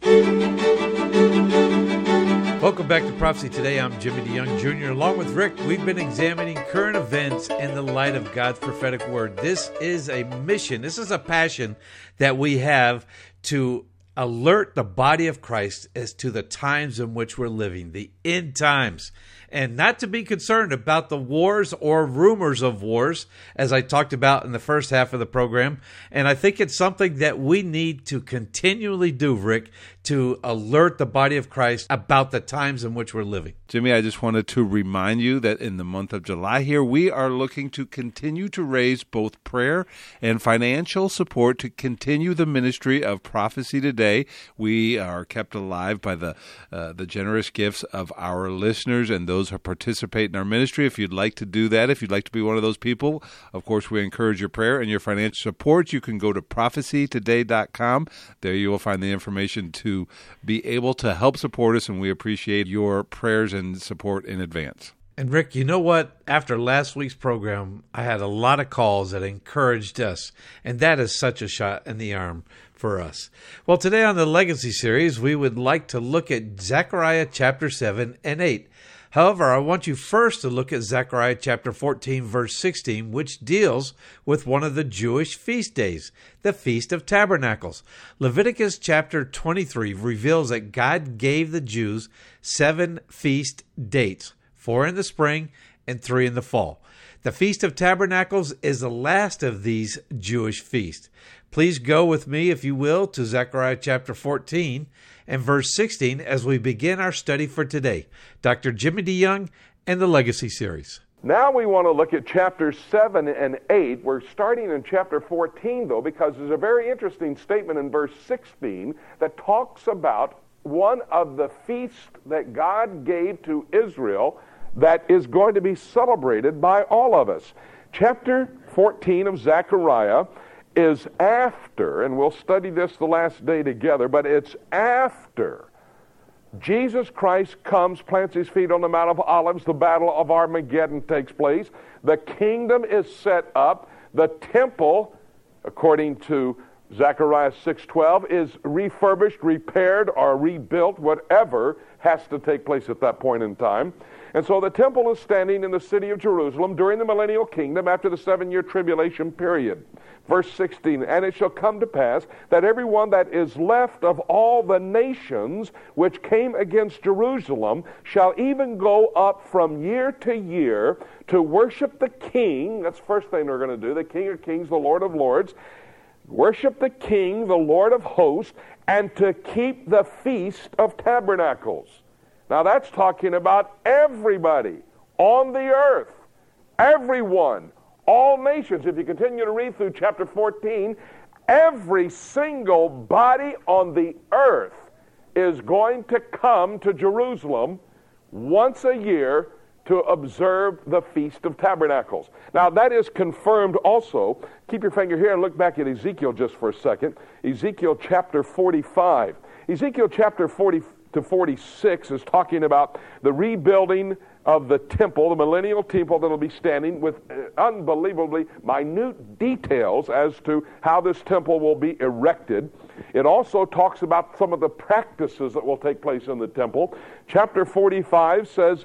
Welcome back to Prophecy Today. I'm Jimmy DeYoung Jr. Along with Rick, we've been examining current events in the light of God's prophetic word. This is a mission. This is a passion that we have to alert the body of Christ as to the times in which we're living, the end times. and not to be concerned about the wars or rumors of wars, as I talked about in the first half of the program. And I think it's something that we need to continually do, Rick, to alert the body of Christ about the times in which we're living. Jimmy, I just wanted to remind you that in the month of July here, we are looking to continue to raise both prayer and financial support to continue the ministry of Prophecy Today. We are kept alive by the generous gifts of our listeners and those who participate in our ministry. If you'd like to do that, if you'd like to be one of those people, of course, we encourage your prayer and your financial support. You can go to prophecytoday.com. There you will find the information to be able to help support us, and we appreciate your prayers and support in advance. And Rick, you know what? After last week's program, I had a lot of calls that encouraged us, and that is such a shot in the arm for us. Well, today on the Legacy series, we would like to look at Zechariah chapter 7 and 8. However, I want you first to look at Zechariah chapter 14, verse 16, which deals with one of the Jewish feast days, the Feast of Tabernacles. Leviticus chapter 23 reveals that God gave the Jews 7 feast dates, 4 in the spring and 3 in the fall. The Feast of Tabernacles is the last of these Jewish feasts. Please go with me, if you will, to Zechariah chapter 14 and verse 16 as we begin our study for today. Dr. Jimmy DeYoung and the Legacy series. Now we want to look at chapters 7 and 8. We're starting in chapter 14, though, because there's a very interesting statement in verse 16 that talks about one of the feasts that God gave to Israel that is going to be celebrated by all of us. Chapter 14 of Zechariah is after, and we'll study this the last day together, but it's after Jesus Christ comes, plants his feet on the Mount of Olives, the battle of Armageddon takes place, the kingdom is set up, the temple, according to Zechariah 6:12, is refurbished, repaired, or rebuilt, whatever has to take place at that point in time. And so the temple is standing in the city of Jerusalem during the millennial kingdom after the 7-year tribulation period. Verse 16, and it shall come to pass that everyone that is left of all the nations which came against Jerusalem shall even go up from year to year to worship the King. That's the first thing they're going to do, the King of Kings, the Lord of Lords. Worship the King, the Lord of Hosts, and to keep the Feast of Tabernacles. Now that's talking about everybody on the earth, everyone, all nations. If you continue to read through chapter 14, every single body on the earth is going to come to Jerusalem once a year to observe the Feast of Tabernacles. Now that is confirmed also. Keep your finger here and look back at Ezekiel just for a second. Ezekiel chapter 45. Ezekiel chapter 40 to 46 is talking about the rebuilding of the temple, the millennial temple that will be standing, with unbelievably minute details as to how this temple will be erected. It also talks about some of the practices that will take place in the temple. Chapter 45 says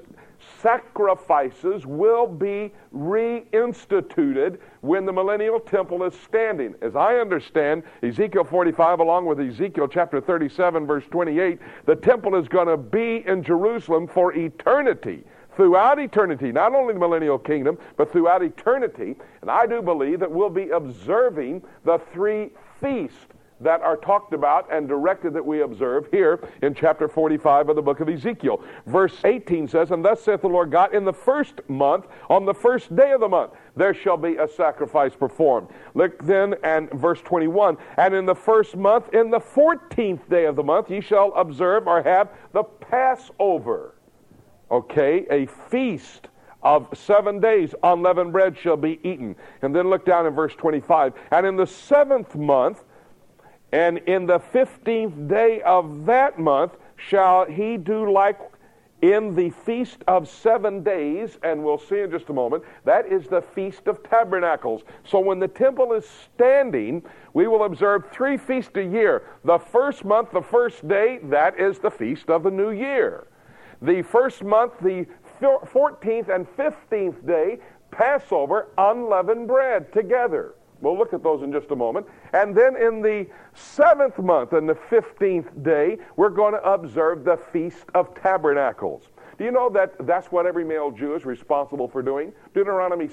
sacrifices will be reinstituted when the millennial temple is standing. As I understand Ezekiel 45 along with Ezekiel chapter 37 verse 28, the temple is going to be in Jerusalem for eternity. Throughout eternity, not only the millennial kingdom, but throughout eternity. And I do believe that we'll be observing the 3 feasts that are talked about and directed that we observe here in chapter 45 of the book of Ezekiel. Verse 18 says, and thus saith the Lord God, in the first month, on the first day of the month, there shall be a sacrifice performed. Look then, and verse 21, and in the first month, in the 14th day of the month, ye shall observe or have the Passover. Okay, a feast of 7 days, unleavened bread shall be eaten. And then look down in verse 25, and in the 7th month, and in the 15th day of that month shall he do like in the Feast of 7 days, and we'll see in just a moment, that is the Feast of Tabernacles. So when the temple is standing, we will observe 3 feasts a year. The first month, the first day, that is the Feast of the New Year. The first month, the 14th and 15th day, Passover, unleavened bread together. We'll look at those in just a moment. And then in the 7th month and the 15th day, we're going to observe the Feast of Tabernacles. Do you know that that's what every male Jew is responsible for doing? Deuteronomy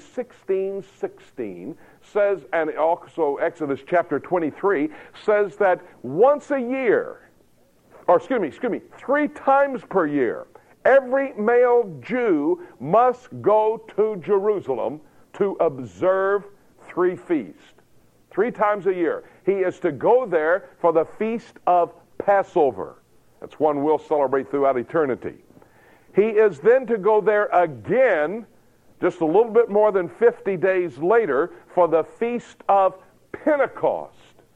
16:16 says, and also Exodus chapter 23 says that once a year, or excuse me, 3 times per year, every male Jew must go to Jerusalem to observe 3 feasts. 3 times a year. He is to go there for the feast of Passover. That's one we'll celebrate throughout eternity. He is then to go there again, just a little bit more than 50 days later, for the feast of Pentecost.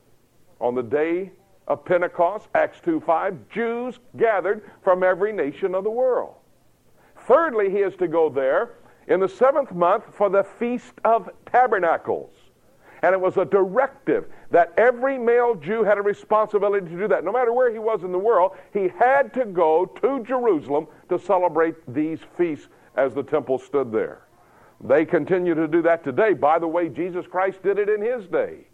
On the day of Pentecost, Acts 2:5, Jews gathered from every nation of the world. Thirdly, he is to go there in the 7th month for the Feast of Tabernacles. And it was a directive that every male Jew had a responsibility to do that. No matter where he was in the world, he had to go to Jerusalem to celebrate these feasts as the temple stood there. They continue to do that today. By the way, Jesus Christ did it in his day.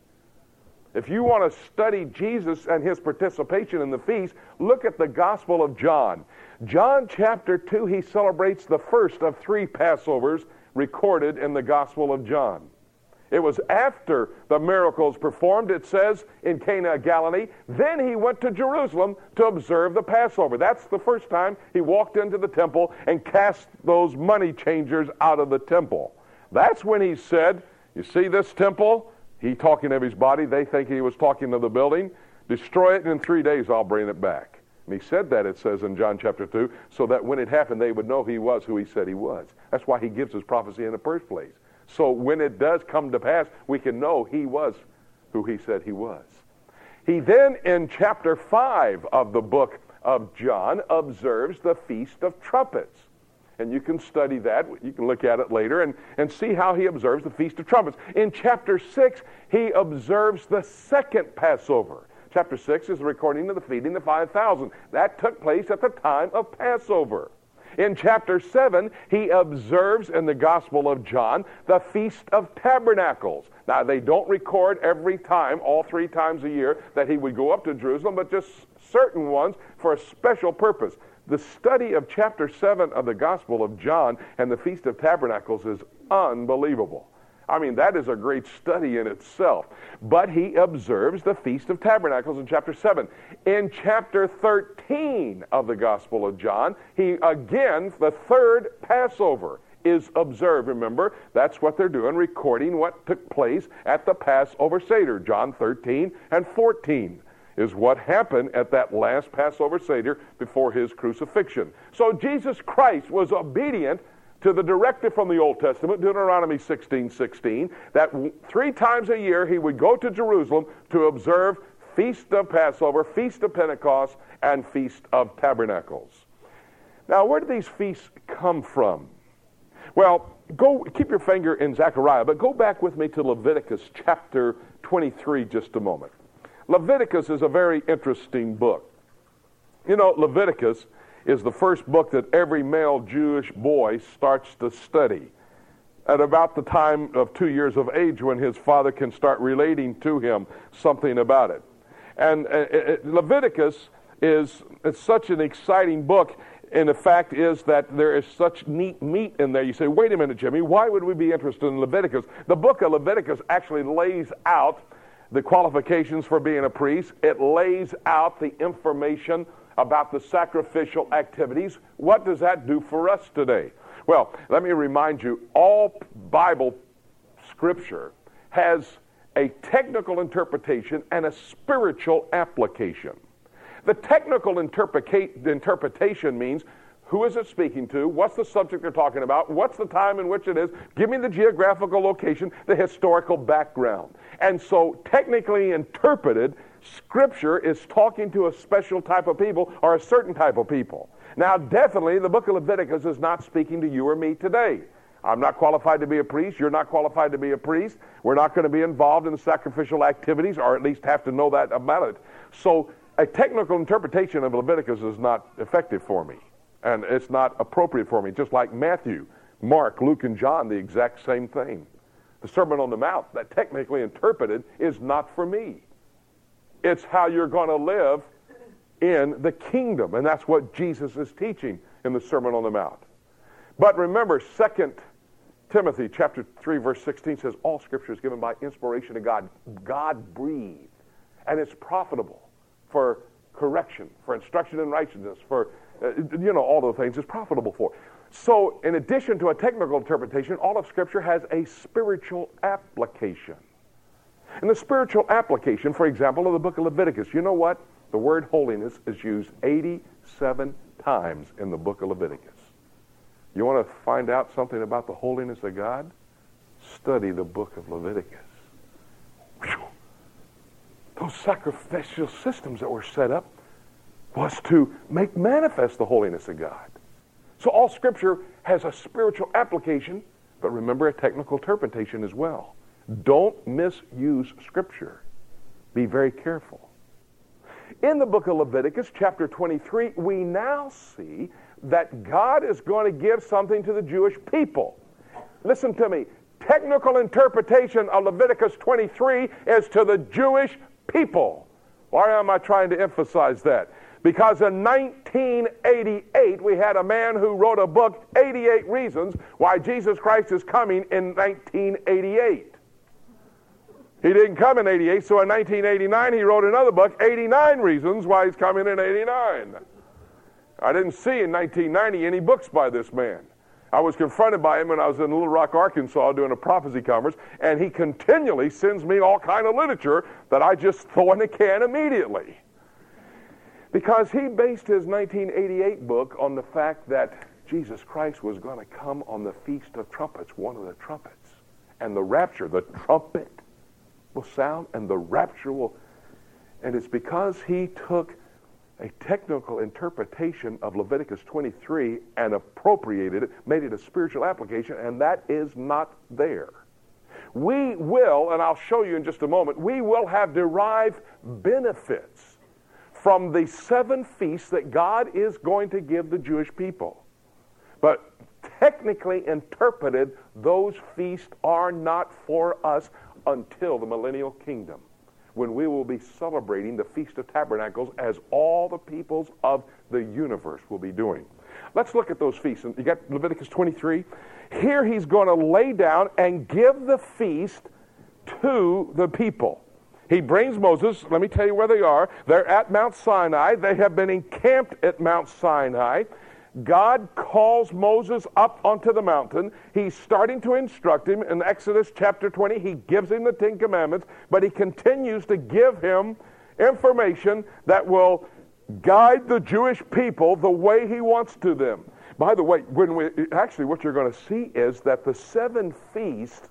If you want to study Jesus and his participation in the feast, look at the Gospel of John. John chapter 2, he celebrates the first of 3 Passovers recorded in the Gospel of John. It was after the miracles performed, it says, in Cana of Galilee. Then he went to Jerusalem to observe the Passover. That's the first time he walked into the temple and cast those money changers out of the temple. That's when he said, you see this temple? He talking of his body. They think he was talking of the building. Destroy it, and in 3 days I'll bring it back. And he said that, it says in John chapter 2, so that when it happened, they would know he was who he said he was. That's why he gives his prophecy in the first place. So when it does come to pass, we can know he was who he said he was. He then, in chapter 5 of the book of John, observes the Feast of Trumpets. And you can study that. You can look at it later and see how he observes the Feast of Trumpets. In chapter 6, he observes the second Passover. Chapter 6 is the recording of the feeding of the 5,000. That took place at the time of Passover. In chapter 7, he observes in the Gospel of John the Feast of Tabernacles. Now, they don't record every time, all 3 times a year, that he would go up to Jerusalem, but just certain ones for a special purpose. The study of chapter 7 of the Gospel of John and the Feast of Tabernacles is unbelievable. I mean, that is a great study in itself. But he observes the Feast of Tabernacles in chapter 7. In chapter 13 of the Gospel of John, he again, the 3rd Passover is observed. Remember, that's what they're doing, recording what took place at the Passover Seder. John 13 and 14 is what happened at that last Passover Seder before his crucifixion. So Jesus Christ was obedient to the directive from the Old Testament, Deuteronomy 16:16, that 3 times a year he would go to Jerusalem to observe Feast of Passover, Feast of Pentecost, and Feast of Tabernacles. Now, where do these feasts come from? Well, keep your finger in Zechariah, but go back with me to Leviticus chapter 23 just a moment. Leviticus is a very interesting book. You know, Leviticus is the first book that every male Jewish boy starts to study at about the time of 2 years of age, when his father can start relating to him something about it. And Leviticus is such an exciting book, and the fact is that there is such neat meat in there. You say, wait a minute, Jimmy, why would we be interested in Leviticus? The book of Leviticus actually lays out the qualifications for being a priest. It lays out the information about the sacrificial activities. What does that do for us today? Well, let me remind you, all Bible scripture has a technical interpretation and a spiritual application. The technical interpretation means, who is it speaking to? What's the subject they're talking about? What's the time in which it is? Give me the geographical location, the historical background. And so, technically interpreted, Scripture is talking to a special type of people or a certain type of people. Now, definitely, the book of Leviticus is not speaking to you or me today. I'm not qualified to be a priest. You're not qualified to be a priest. We're not going to be involved in the sacrificial activities, or at least have to know that about it. So, a technical interpretation of Leviticus is not effective for me, and it's not appropriate for me, just like Matthew, Mark, Luke, and John, the exact same thing. The Sermon on the Mount, that technically interpreted, is not for me. It's how you're going to live in the kingdom. And that's what Jesus is teaching in the Sermon on the Mount. But remember, 2 Timothy chapter 3, verse 16 says, all Scripture is given by inspiration of God. God breathed. And it's profitable for correction, for instruction in righteousness, for, all those things it's profitable for. So, in addition to a technical interpretation, all of Scripture has a spiritual application. And the spiritual application, for example, of the book of Leviticus, you know what? The word holiness is used 87 times in the book of Leviticus. You want to find out something about the holiness of God? Study the book of Leviticus. Whew. Those sacrificial systems that were set up was to make manifest the holiness of God. So all Scripture has a spiritual application, but remember a technical interpretation as well. Don't misuse Scripture. Be very careful. In the book of Leviticus, chapter 23, we now see that God is going to give something to the Jewish people. Listen to me. Technical interpretation of Leviticus 23 is to the Jewish people. Why am I trying to emphasize that? Because in 1988, we had a man who wrote a book, 88 Reasons Why Jesus Christ is Coming in 1988. He didn't come in 88, so in 1989 he wrote another book, 89 Reasons Why He's Coming in 89. I didn't see in 1990 any books by this man. I was confronted by him when I was in Little Rock, Arkansas doing a prophecy conference, and he continually sends me all kind of literature that I just throw in the can immediately. Because he based his 1988 book on the fact that Jesus Christ was going to come on the Feast of Trumpets, one of the trumpets. And the rapture, the trumpet will sound, and the rapture will... And it's because he took a technical interpretation of Leviticus 23 and appropriated it, made it a spiritual application, and that is not there. We will, and I'll show you in just a moment, we will have derived benefits from the 7 feasts that God is going to give the Jewish people. But technically interpreted, those feasts are not for us until the millennial kingdom, when we will be celebrating the Feast of Tabernacles as all the peoples of the universe will be doing. Let's look at those feasts. You got Leviticus 23. Here he's going to lay down and give the feast to the people. He brings Moses. Let me tell you where they are. They're at Mount Sinai. They have been encamped at Mount Sinai. God calls Moses up onto the mountain. He's starting to instruct him. In Exodus chapter 20, he gives him the 10 Commandments, but he continues to give him information that will guide the Jewish people the way he wants to them. By the way, what you're going to see is that the 7 feasts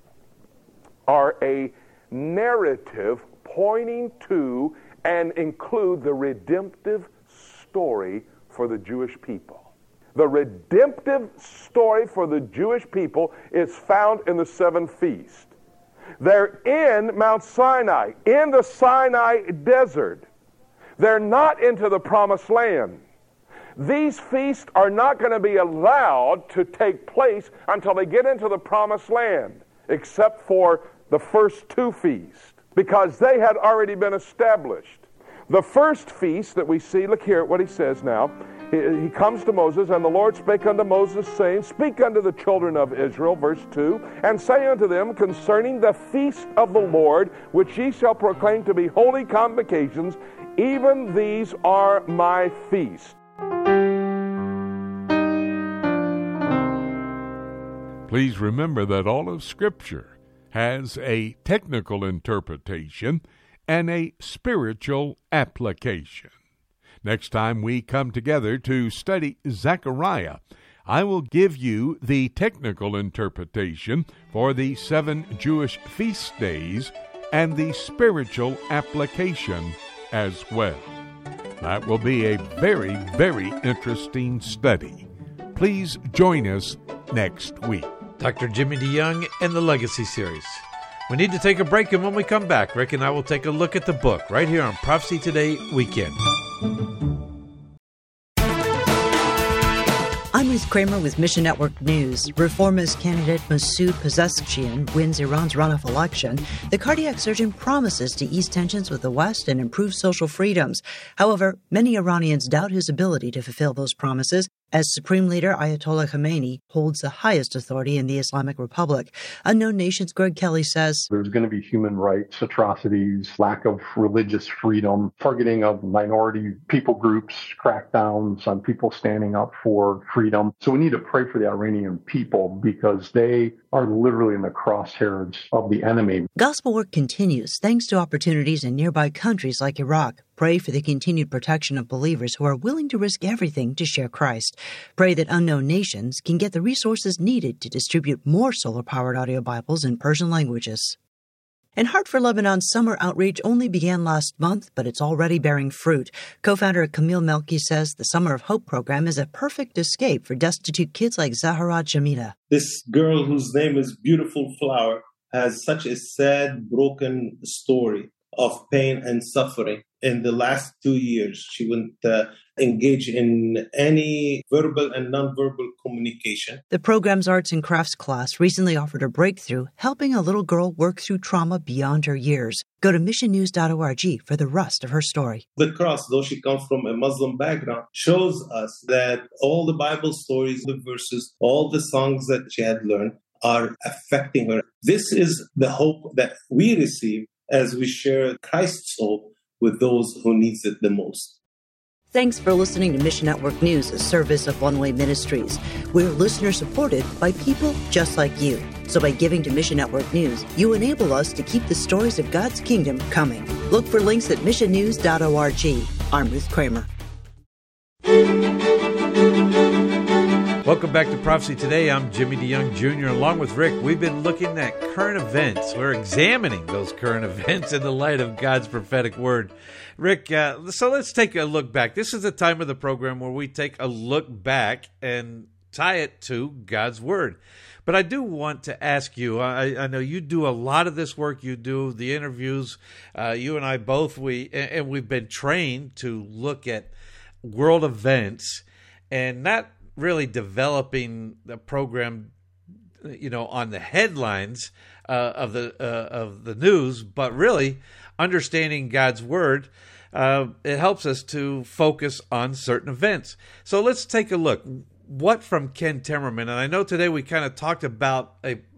are a narrative pointing to and include the redemptive story for the Jewish people. The redemptive story for the Jewish people is found in the 7 feasts. They're in Mount Sinai, in the Sinai desert. They're not into the promised land. These feasts are not going to be allowed to take place until they get into the promised land, except for the first 2 feasts, because they had already been established. The first feast that we see, look here at what he says now. He comes to Moses, and the Lord spake unto Moses, saying, Speak unto the children of Israel, verse 2, and say unto them concerning the feast of the Lord, which ye shall proclaim to be holy convocations, even these are my feasts. Please remember that all of Scripture has a technical interpretation and a spiritual application. Next time we come together to study Zechariah, I will give you the technical interpretation for the 7 Jewish feast days and the spiritual application as well. That will be a very, very interesting study. Please join us next week. Dr. Jimmy DeYoung and the Legacy Series. We need to take a break, and when we come back, Rick and I will take a look at the book right here on Prophecy Today Weekend. I'm Ruth Kramer with Mission Network News. Reformist candidate Masoud Pezeshkian wins Iran's runoff election. The cardiac surgeon promises to ease tensions with the West and improve social freedoms. However, many Iranians doubt his ability to fulfill those promises, as Supreme Leader Ayatollah Khamenei holds the highest authority in the Islamic Republic. Unknown Nation's Greg Kelly says there's going to be human rights atrocities, lack of religious freedom, targeting of minority people groups, crackdowns on people standing up for freedom. So we need to pray for the Iranian people because they are literally in the crosshairs of the enemy. Gospel work continues thanks to opportunities in nearby countries like Iraq. Pray for the continued protection of believers who are willing to risk everything to share Christ. Pray that Unknown Nations can get the resources needed to distribute more solar-powered audio Bibles in Persian languages. In Hartford, Lebanon's summer outreach only began last month, but it's already bearing fruit. Co-founder Camille Melki says the Summer of Hope program is a perfect escape for destitute kids like Zahara Jamila. This girl whose name is Beautiful Flower has such a sad, broken story of pain and suffering. In the last 2 years, she wouldn't engage in any verbal and nonverbal communication. The program's arts and crafts class recently offered a breakthrough, helping a little girl work through trauma beyond her years. Go to missionnews.org for the rest of her story. The cross, though she comes from a Muslim background, shows us that all the Bible stories, the verses, all the songs that she had learned are affecting her. This is the hope that we receive as we share Christ's hope with those who needs it the most. Thanks for listening to Mission Network News, a service of One Way Ministries. We're listener-supported by people just like you. So by giving to Mission Network News, you enable us to keep the stories of God's kingdom coming. Look for links at missionnews.org. I'm Ruth Kramer. Welcome back to Prophecy Today. I'm Jimmy DeYoung Jr. Along with Rick, we've been looking at current events. We're examining those current events in the light of God's prophetic word. Rick, so let's take a look back. This is the time of the program where we take a look back and tie it to God's word. But I do want to ask you, I know you do a lot of this work. You do the interviews. You and I both, we've been trained to look at world events and not really developing the program, on the headlines of the news, but really understanding God's word. It helps us to focus on certain events. So let's take a look. What from Ken Timmerman? And I know today we kind of talked about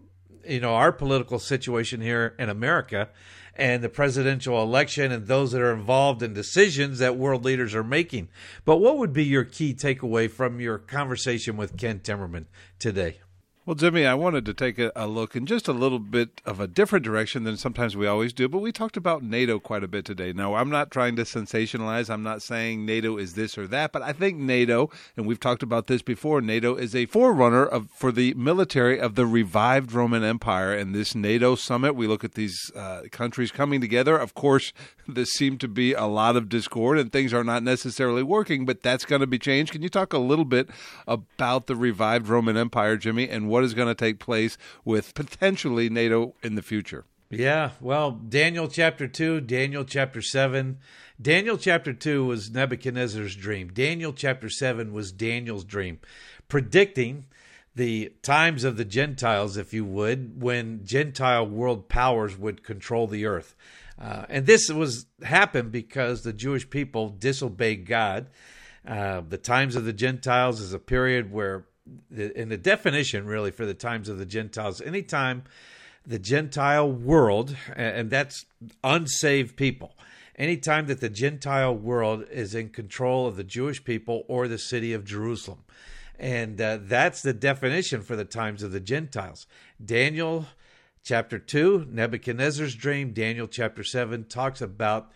our political situation here in America and the presidential election and those that are involved in decisions that world leaders are making. But what would be your key takeaway from your conversation with Ken Timmerman today? Well, Jimmy, I wanted to take a look in just a little bit of a different direction than sometimes we always do, but we talked about NATO quite a bit today. Now, I'm not trying to sensationalize. I'm not saying NATO is this or that, but I think NATO, and we've talked about this before, NATO is a forerunner for the military of the revived Roman Empire. And this NATO summit, we look at these countries coming together. Of course, there seemed to be a lot of discord and things are not necessarily working, but that's going to be changed. Can you talk a little bit about the revived Roman Empire, Jimmy, and what is going to take place with potentially NATO in the future? Yeah, well, Daniel chapter 2, Daniel chapter 7. Daniel chapter 2 was Nebuchadnezzar's dream. Daniel chapter 7 was Daniel's dream, predicting the times of the Gentiles, if you would, when Gentile world powers would control the earth. And this happened because the Jewish people disobeyed God. The times of the Gentiles is a period where, in the definition really for the times of the Gentiles, anytime the Gentile world, and that's unsaved people, anytime that the Gentile world is in control of the Jewish people or the city of Jerusalem. And that's the definition for the times of the Gentiles. Daniel chapter 2, Nebuchadnezzar's dream. Daniel chapter 7 talks about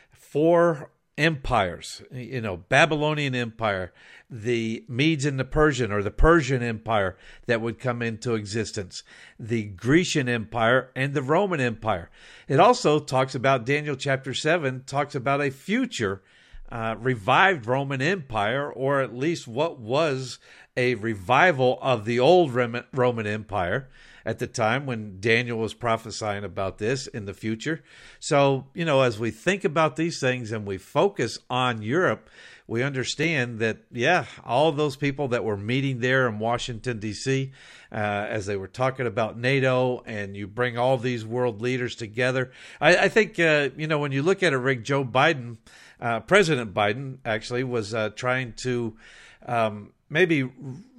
4 empires, Babylonian Empire, the Medes and the Persian, or the Persian Empire that would come into existence, the Grecian Empire, and the Roman Empire. It also talks about, Daniel chapter 7 talks about a future revived Roman Empire, or at least what was a revival of the old Roman Empire at the time when Daniel was prophesying about this in the future. So, as we think about these things and we focus on Europe, we understand that, all those people that were meeting there in Washington, D.C., as they were talking about NATO, and you bring all these world leaders together. I think, when you look at it, Rick, Joe Biden, President Biden actually was trying to maybe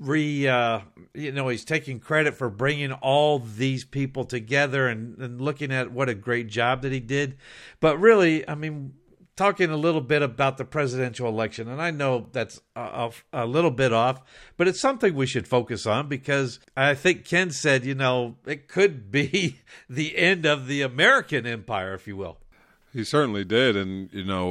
he's taking credit for bringing all these people together and looking at what a great job that he did. But really, talking a little bit about the presidential election, and I know that's a little bit off, but it's something we should focus on, because I think Ken said, it could be the end of the American empire, if you will. He certainly did, and,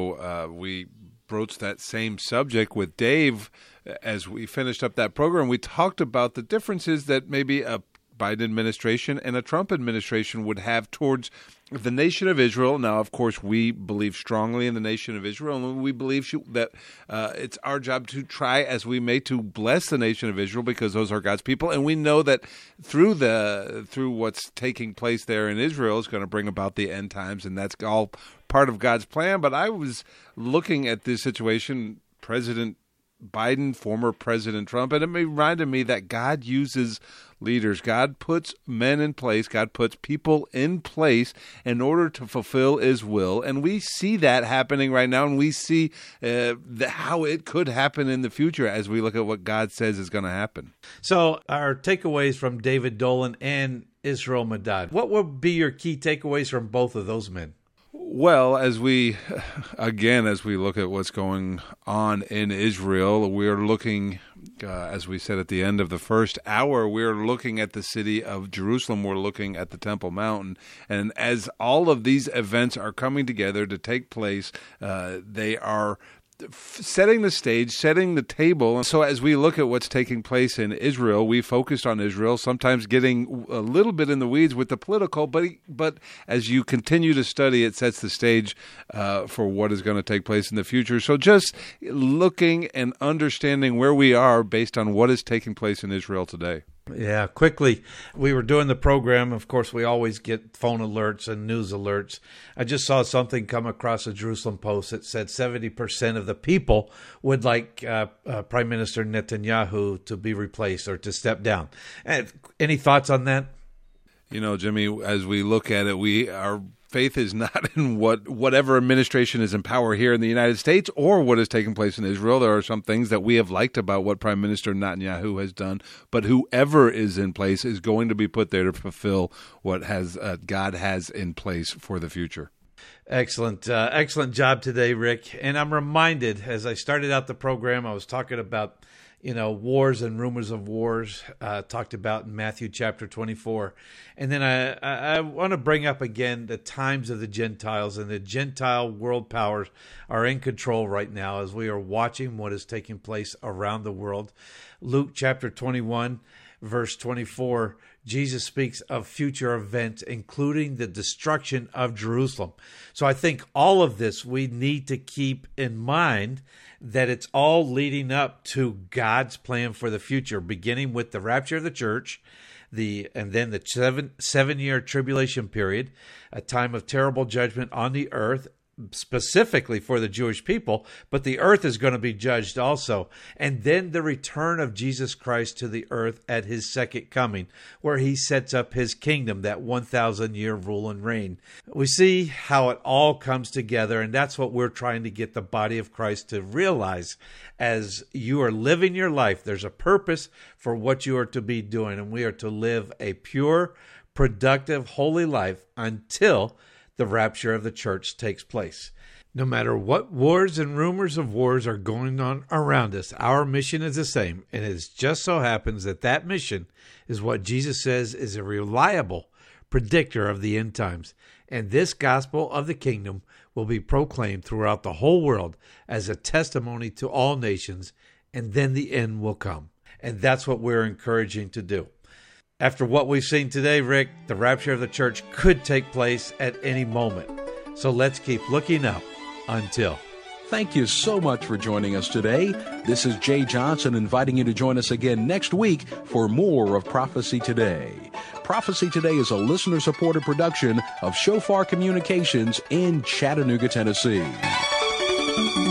we broached that same subject with Dave as we finished up that program. We talked about the differences that maybe a Biden administration and a Trump administration would have towards the nation of Israel. Now, of course, we believe strongly in the nation of Israel, and we believe that it's our job to try as we may to bless the nation of Israel, because those are God's people. And we know that through what's taking place there in Israel is going to bring about the end times, and that's all part of God's plan. But I was looking at this situation, President Biden, former President Trump, and it reminded me that God uses leaders. God puts men in place. God puts people in place in order to fulfill His will. And we see that happening right now, and we see how it could happen in the future as we look at what God says is going to happen. So our takeaways from David Dolan and Israel Madad, what would be your key takeaways from both of those men? Well, as we look at what's going on in Israel, we're looking, as we said at the end of the first hour, we're looking at the city of Jerusalem. We're looking at the Temple Mount. And as all of these events are coming together to take place, they are setting the stage, setting the table. And so as we look at what's taking place in Israel, we focused on Israel, sometimes getting a little bit in the weeds with the political, but as you continue to study, it sets the stage for what is going to take place in the future. So just looking and understanding where we are based on what is taking place in Israel today. Yeah, quickly, we were doing the program. Of course, we always get phone alerts and news alerts. I just saw something come across the Jerusalem Post that said 70% of the people would like Prime Minister Netanyahu to be replaced or to step down. Any thoughts on that? Jimmy, as we look at it, our faith is not in whatever administration is in power here in the United States or what is taking place in Israel. There are some things that we have liked about what Prime Minister Netanyahu has done, but whoever is in place is going to be put there to fulfill what God has in place for the future. Excellent. Excellent job today, Rick. And I'm reminded, as I started out the program, I was talking about wars and rumors of wars, talked about in Matthew chapter 24. And then I want to bring up again the times of the Gentiles, and the Gentile world powers are in control right now as we are watching what is taking place around the world. Luke chapter 21, verse 24, Jesus speaks of future events, including the destruction of Jerusalem. So I think all of this we need to keep in mind, that it's all leading up to God's plan for the future, beginning with the rapture of the church, and then the 7-year tribulation period, a time of terrible judgment on the earth, specifically for the Jewish people, but the earth is going to be judged also. And then the return of Jesus Christ to the earth at His second coming, where He sets up His kingdom, that 1,000-year rule and reign. We see how it all comes together, and that's what we're trying to get the body of Christ to realize. As you are living your life, there's a purpose for what you are to be doing, and we are to live a pure, productive, holy life until the rapture of the church takes place. No matter what wars and rumors of wars are going on around us, our mission is the same. And it just so happens that mission is what Jesus says is a reliable predictor of the end times. And this gospel of the kingdom will be proclaimed throughout the whole world as a testimony to all nations, and then the end will come. And that's what we're encouraging to do. After what we've seen today, Rick, the rapture of the church could take place at any moment. So let's keep looking up until. Thank you so much for joining us today. This is Jay Johnson inviting you to join us again next week for more of Prophecy Today. Prophecy Today is a listener-supported production of Shofar Communications in Chattanooga, Tennessee.